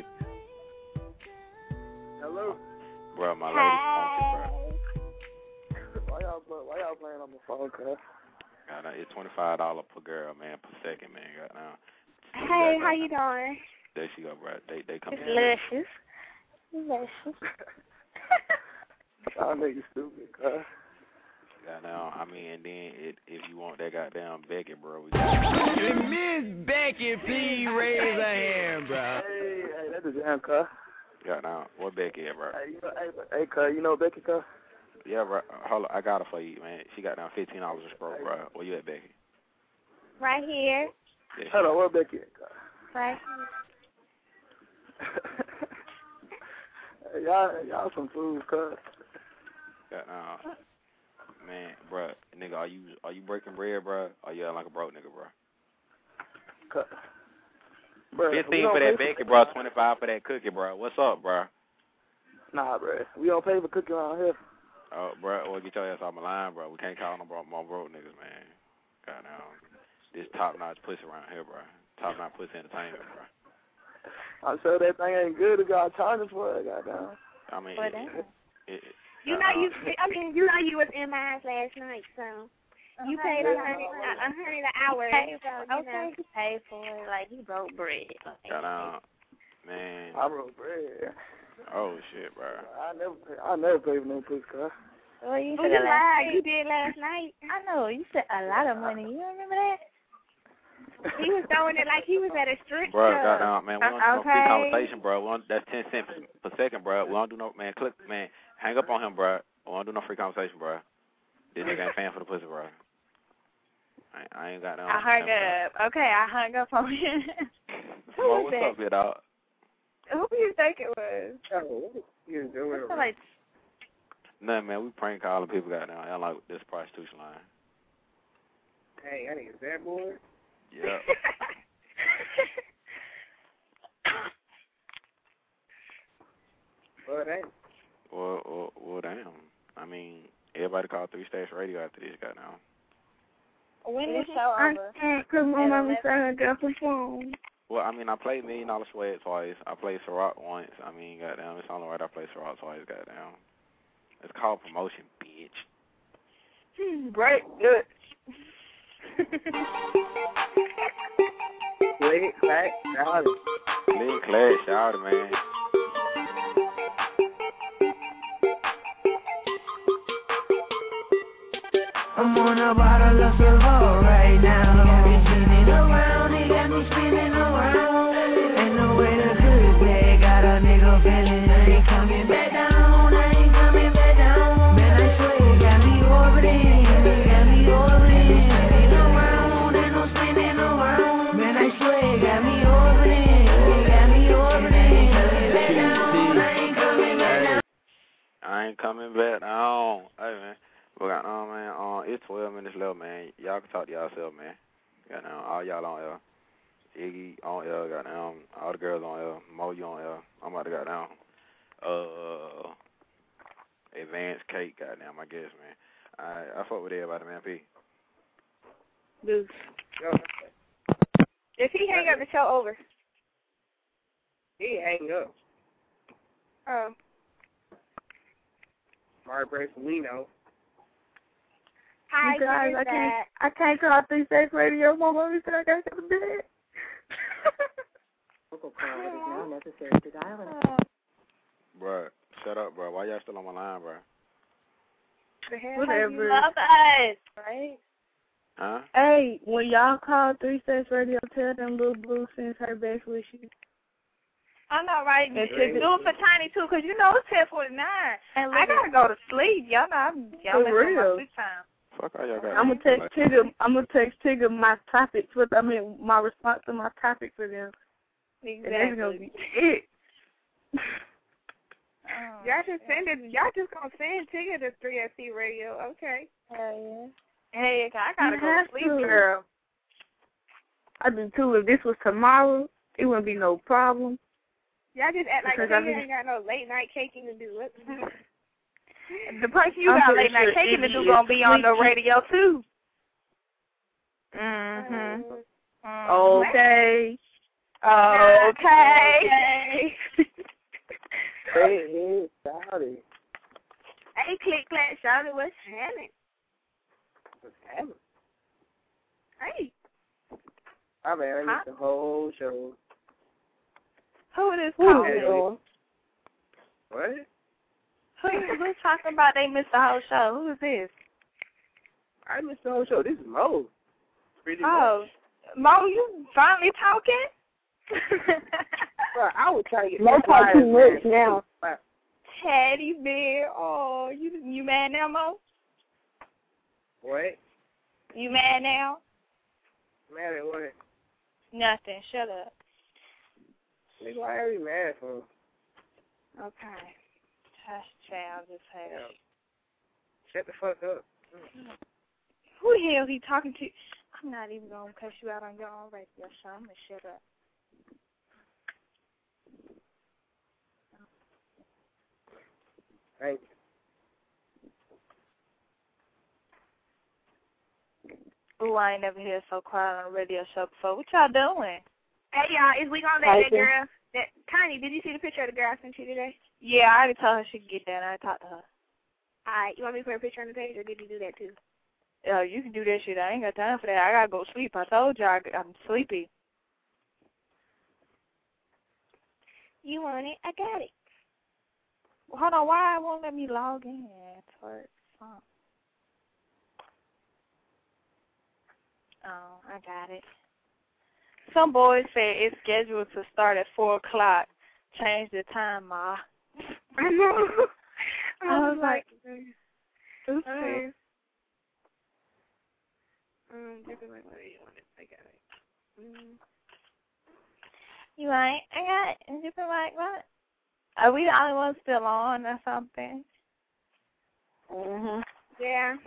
Speaker 5: Hello.
Speaker 4: Bro, my lady wants you, bro.
Speaker 5: Why y'all play, why y'all playing on my phone, cuz?
Speaker 4: Goddamn, it's twenty-five dollars per girl, man, per second, man. Goddamn.
Speaker 2: Hey, how you doing?
Speaker 4: There she go, bro. They they come
Speaker 3: It's
Speaker 4: in.
Speaker 3: luscious. Luscious.
Speaker 5: Y'all niggas stupid, cuz.
Speaker 4: Goddamn, I mean, and then it, if you want that goddamn Becky, bro, we got
Speaker 10: Hey, Miss Becky, please raise her hand, bro.
Speaker 5: Hey, hey, that's a damn cuz.
Speaker 4: Goddamn, what Becky at, bro?
Speaker 5: Hey, you know, hey, hey, cuz, you know Becky, cuz?
Speaker 4: Yeah, bro. Hold on, I got her for you, man. She got down fifteen dollars a stroke, bro. Where you at, Becky?
Speaker 2: Right here.
Speaker 4: Yeah,
Speaker 5: Hold on, where Becky at, cuz?
Speaker 2: Right
Speaker 5: Hey, y'all, y'all some fools, cuz.
Speaker 4: Goddamn, man, bro, nigga, are you are you breaking bread, bro? Or you like a broke nigga, bro?
Speaker 5: Cuz. Bruh, we
Speaker 4: Fifteen
Speaker 5: don't
Speaker 4: for that
Speaker 5: pay
Speaker 4: Becky, bro. Twenty-five for that cookie, bro. What's up, bro?
Speaker 5: Nah, bruh. We don't pay for cooking around here.
Speaker 4: Oh, bro, well, get your ass off my line, bro. We can't call no bro, more broke niggas, man. Goddamn, this top-notch pussy around here, bro. Top-notch pussy entertainment, bro.
Speaker 5: I'm sure that thing ain't good if y'all charging for it, goddamn.
Speaker 4: I mean,
Speaker 2: For
Speaker 4: it,
Speaker 2: that.
Speaker 4: it, it,
Speaker 2: You know you. I mean, you know you was in mine last night, so you paid a hundred, a hundred an hour.
Speaker 3: Pay
Speaker 2: So,
Speaker 3: for,
Speaker 2: you
Speaker 3: okay,
Speaker 2: know.
Speaker 3: you pay for it like you broke bread.
Speaker 4: goddamn, man.
Speaker 5: I broke bread.
Speaker 4: Oh shit, bro.
Speaker 5: I never, pay, I never paid for no pussy, cuz.
Speaker 3: Well, you
Speaker 2: Oh,
Speaker 3: said
Speaker 2: you
Speaker 3: a lot.
Speaker 2: lied. You did last night.
Speaker 3: I know. You said a lot of money. You don't remember that?
Speaker 7: He was throwing it like he was at a strip
Speaker 4: Bro,
Speaker 7: club.
Speaker 4: goddamn, man, we don't
Speaker 7: Uh,
Speaker 4: do no free
Speaker 7: okay.
Speaker 4: conversation, bro. We don't, that's ten cents per second, bro. We don't do no, man, click, man, hang up on him, bro. We don't do no free conversation, bro. This nigga ain't paying for the pussy, bro. I, I ain't got no.
Speaker 7: I hung up. Okay, I hung up on him. Who
Speaker 4: Well,
Speaker 7: was
Speaker 4: what's
Speaker 7: that?
Speaker 4: up, you dog?
Speaker 7: Who do you think it was?
Speaker 5: Oh, what you doing?
Speaker 7: I feel like
Speaker 4: Nothing, man. We prank calling people, goddamn. Y'all like this prostitution line.
Speaker 5: Hey, I think it's that boy.
Speaker 4: Yeah.
Speaker 5: Well, that.
Speaker 4: Well, well, well, damn. I mean, everybody called Three Stage Radio after this, goddamn.
Speaker 7: when the show
Speaker 9: I
Speaker 7: over?
Speaker 9: can't because my mama said I got the phone.
Speaker 4: Well, I mean, I played Million Dollar Sweat twice. I played Ciroc once. I mean, goddamn, it's only right I played Ciroc twice, goddamn. It's called promotion, bitch.
Speaker 7: Break good.
Speaker 5: Click, clack, shout it.
Speaker 4: Lynn Clash, shout it, man.
Speaker 10: I'm on a bottle of Ciroc right now. Got me spinning around, it got me spinning around. Ain't no way to good day, got a nigga feeling I ain't coming back down, I ain't coming back down. Man, I swear, got me orbiting, got me orbiting. Spinning around, ain't no spinning around. Man, I swear, got me orbiting, got me orbiting. Coming back down, I ain't coming back down.
Speaker 4: I ain't coming back down. Hey, man. We got, um, man, um, it's twelve minutes left, man. Y'all can talk to y'allself, man. Got now all y'all on air. Iggy on air, got now all the girls on air. Mo, you on air. I'm about to got down. Uh, Advanced Cake, goddamn, I guess, man. I I fuck with everybody, man. P.
Speaker 7: Dude. If he hang up the show over.
Speaker 5: He hang up.
Speaker 7: Oh.
Speaker 5: Mark Bracelino.
Speaker 7: Hi,
Speaker 9: You guys,
Speaker 7: what
Speaker 9: I
Speaker 7: is
Speaker 9: can't,
Speaker 7: that?
Speaker 9: I can't call Three Stage Radio. My mama said I got to go to bed.
Speaker 1: Local call it is now necessary to dial in.
Speaker 4: Bruh, shut up, bro. Why y'all still on my line, bro?
Speaker 7: The hell
Speaker 9: Whatever.
Speaker 7: you love us, right?
Speaker 4: Huh?
Speaker 9: Hey, when y'all call Three Stage Radio, tell them Lil Blue sends her best wishes.
Speaker 7: I know, right?
Speaker 9: And
Speaker 7: Do
Speaker 9: check it.
Speaker 7: it for Tiny, too, because you know it's ten forty-nine. I got to go to sleep. Y'all know I'm y'all
Speaker 9: For
Speaker 7: messing with my
Speaker 9: real.
Speaker 7: sleep time.
Speaker 4: Fuck all y'all got.
Speaker 9: I'm gonna text Tigger. I'm gonna text Tigger my topics with. I mean, my response to my topic for them.
Speaker 7: Exactly.
Speaker 9: And that's gonna be it.
Speaker 7: Oh, y'all just send it. Y'all just gonna send Tigger to three S C Radio. Okay. Hell yeah. Hey, I gotta
Speaker 9: You
Speaker 7: go
Speaker 9: have
Speaker 7: to sleep,
Speaker 9: to.
Speaker 7: girl.
Speaker 9: I do too. If this was tomorrow, it wouldn't be no problem.
Speaker 7: Y'all just act like
Speaker 9: Because I
Speaker 7: Tigger
Speaker 9: mean-
Speaker 7: ain't got no late night caking to do. What? The person you
Speaker 9: I'm
Speaker 7: got
Speaker 9: pretty
Speaker 7: late night
Speaker 9: sure
Speaker 7: caking to
Speaker 9: Iggy
Speaker 7: do
Speaker 9: is
Speaker 7: gonna be on the
Speaker 9: sleepy.
Speaker 7: radio too.
Speaker 9: Mhm.
Speaker 7: Mm.
Speaker 9: Okay.
Speaker 7: Okay.
Speaker 5: Hey, hey, shout it.
Speaker 7: Hey, click clack, shout it. What's happening?
Speaker 5: What's happening?
Speaker 7: Hey,
Speaker 5: I mean, I
Speaker 7: Huh?
Speaker 5: missed the whole show.
Speaker 7: who is
Speaker 9: Who
Speaker 7: calling?
Speaker 9: is on?
Speaker 5: What?
Speaker 7: Who who's talking about they missed the whole show? Who is this?
Speaker 5: I missed the whole show. This is Mo. Pretty
Speaker 7: Oh, Mo, you finally talking?
Speaker 5: Bro, I was trying to get
Speaker 9: Mo
Speaker 5: this
Speaker 9: talk
Speaker 5: live,
Speaker 9: too
Speaker 5: man.
Speaker 9: much now.
Speaker 7: Teddy bear. Oh, you you mad now, Mo?
Speaker 5: What?
Speaker 7: You mad now?
Speaker 5: Mad at what?
Speaker 7: Nothing. Shut up.
Speaker 5: Nigga, why are you mad for?
Speaker 7: Okay. Hush, child. Just hush.
Speaker 5: Shut the fuck up.
Speaker 7: Who the hell he talking to? I'm not even gonna cuss you out on your own radio show. I'm gonna shut up.
Speaker 5: Thank
Speaker 7: Ooh, I ain't never heard so quiet on a radio show before. What y'all doing?
Speaker 2: Hey, y'all, is we gonna let that
Speaker 9: Typing.
Speaker 2: girl, that Tiny, did you see the picture of the girl I sent you today?
Speaker 7: Yeah, I already told her she could get that. I talked to her.
Speaker 2: All right, you want me to put a picture on the page, or did you do that too?
Speaker 7: Yeah, you can do that shit. I ain't got time for that. I gotta go sleep. I told you I, I'm sleepy.
Speaker 2: You want it? I got it.
Speaker 7: Well, hold on. Why it won't let me log in? Twerk. Oh. Oh, I got it. some boys say it's scheduled to start at four o'clock. Change the time, Ma.
Speaker 5: I know.
Speaker 7: I was like, oops.
Speaker 5: Alright.
Speaker 7: Um, what do you want? I got it. Mm. You like? I got it. And you feel like what? Are we the only ones still on or something?
Speaker 5: Mhm.
Speaker 7: Yeah.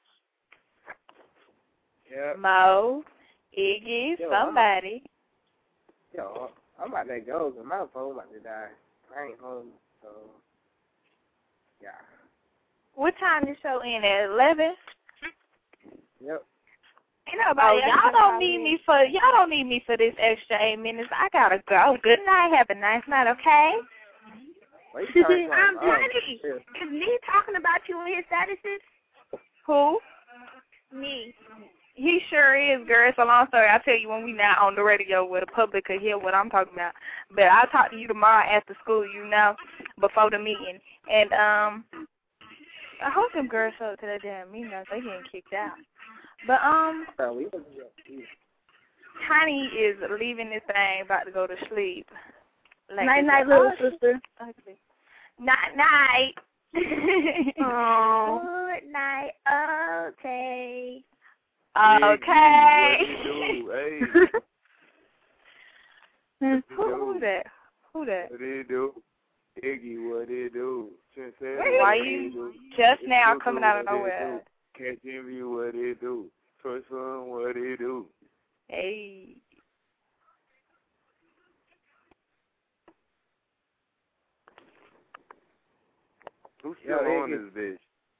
Speaker 5: Yeah.
Speaker 7: Mo, Iggy,
Speaker 5: Yo,
Speaker 7: somebody.
Speaker 5: I'm, yo, I'm about to go because my phone about to die. I ain't home, so yeah.
Speaker 7: What time the show in at eleven?
Speaker 5: Yep.
Speaker 7: Ain't nobody. Oh, y'all don't need me for y'all don't need me for this extra eight minutes. I gotta go. Good night. Have a nice night. Okay.
Speaker 5: What you talking about?
Speaker 9: um,
Speaker 5: Oh,
Speaker 9: Johnny,
Speaker 5: shit.
Speaker 9: is me talking about you in his statuses?
Speaker 7: Who?
Speaker 9: Me.
Speaker 7: He sure is, girl. It's a long story. I'll tell you when we not on the radio where the public could hear what I'm talking about. But I'll talk to you tomorrow after school, you know, before the meeting. And um, I hope them girls show up to that damn meeting. They getting kicked out. But um,
Speaker 5: Bro, we was,
Speaker 7: Tiny is leaving this thing, about to go to sleep. Like
Speaker 9: Night night, little sister.
Speaker 7: Okay. Night night.
Speaker 9: Oh. Good night. Okay.
Speaker 7: Okay.
Speaker 6: Hey,
Speaker 7: who, who that? Who that?
Speaker 6: what it do? Iggy, what it do?
Speaker 7: Why you just now coming out of nowhere?
Speaker 6: Catch Envy, what it do? First one, what it do?
Speaker 7: Hey.
Speaker 6: Who's still
Speaker 5: Yo,
Speaker 6: on
Speaker 5: Iggy.
Speaker 6: this bitch?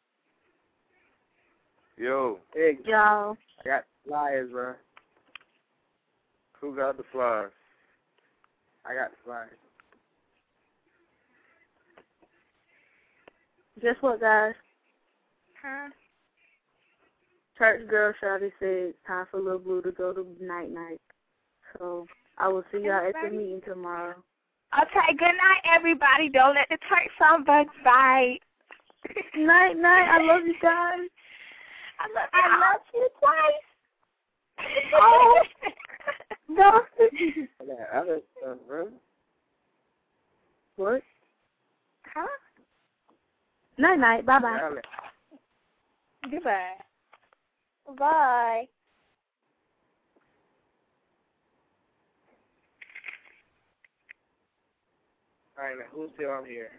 Speaker 6: Yo.
Speaker 5: Hey,
Speaker 9: Yo.
Speaker 5: I got flyers, bro.
Speaker 6: Who got the flyers?
Speaker 5: I got the flyers.
Speaker 9: Guess what, guys?
Speaker 7: Huh?
Speaker 9: Church girl Shawty said it's time for Lil Blue to go to night night. So I will see y'all at the meeting tomorrow.
Speaker 7: Okay, good night, everybody. Don't let the turk sunbugs bite.
Speaker 9: Night night. I love you guys.
Speaker 7: I love you. I love you twice.
Speaker 9: Oh. No.
Speaker 5: That other stuff, bro.
Speaker 9: What?
Speaker 7: Huh?
Speaker 9: Night night. Bye bye.
Speaker 7: Goodbye. Bye.
Speaker 5: Alright, now who's still on here?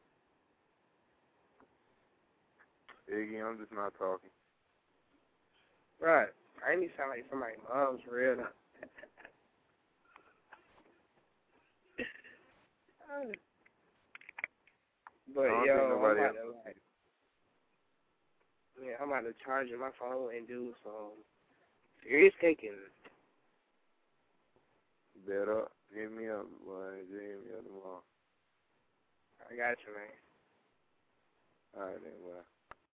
Speaker 6: Iggy, I'm just not talking.
Speaker 5: Right. I need to sound like somebody's mom's for real though. But
Speaker 6: I don't
Speaker 5: yo,
Speaker 6: think
Speaker 5: I'm
Speaker 6: nobody
Speaker 5: about
Speaker 6: else.
Speaker 5: to like, yeah, I'm about to charge my phone and do some serious taking.
Speaker 6: Bet up. Hit me up, boy. Just hit me up tomorrow.
Speaker 5: I got you, man.
Speaker 6: All right, then, well.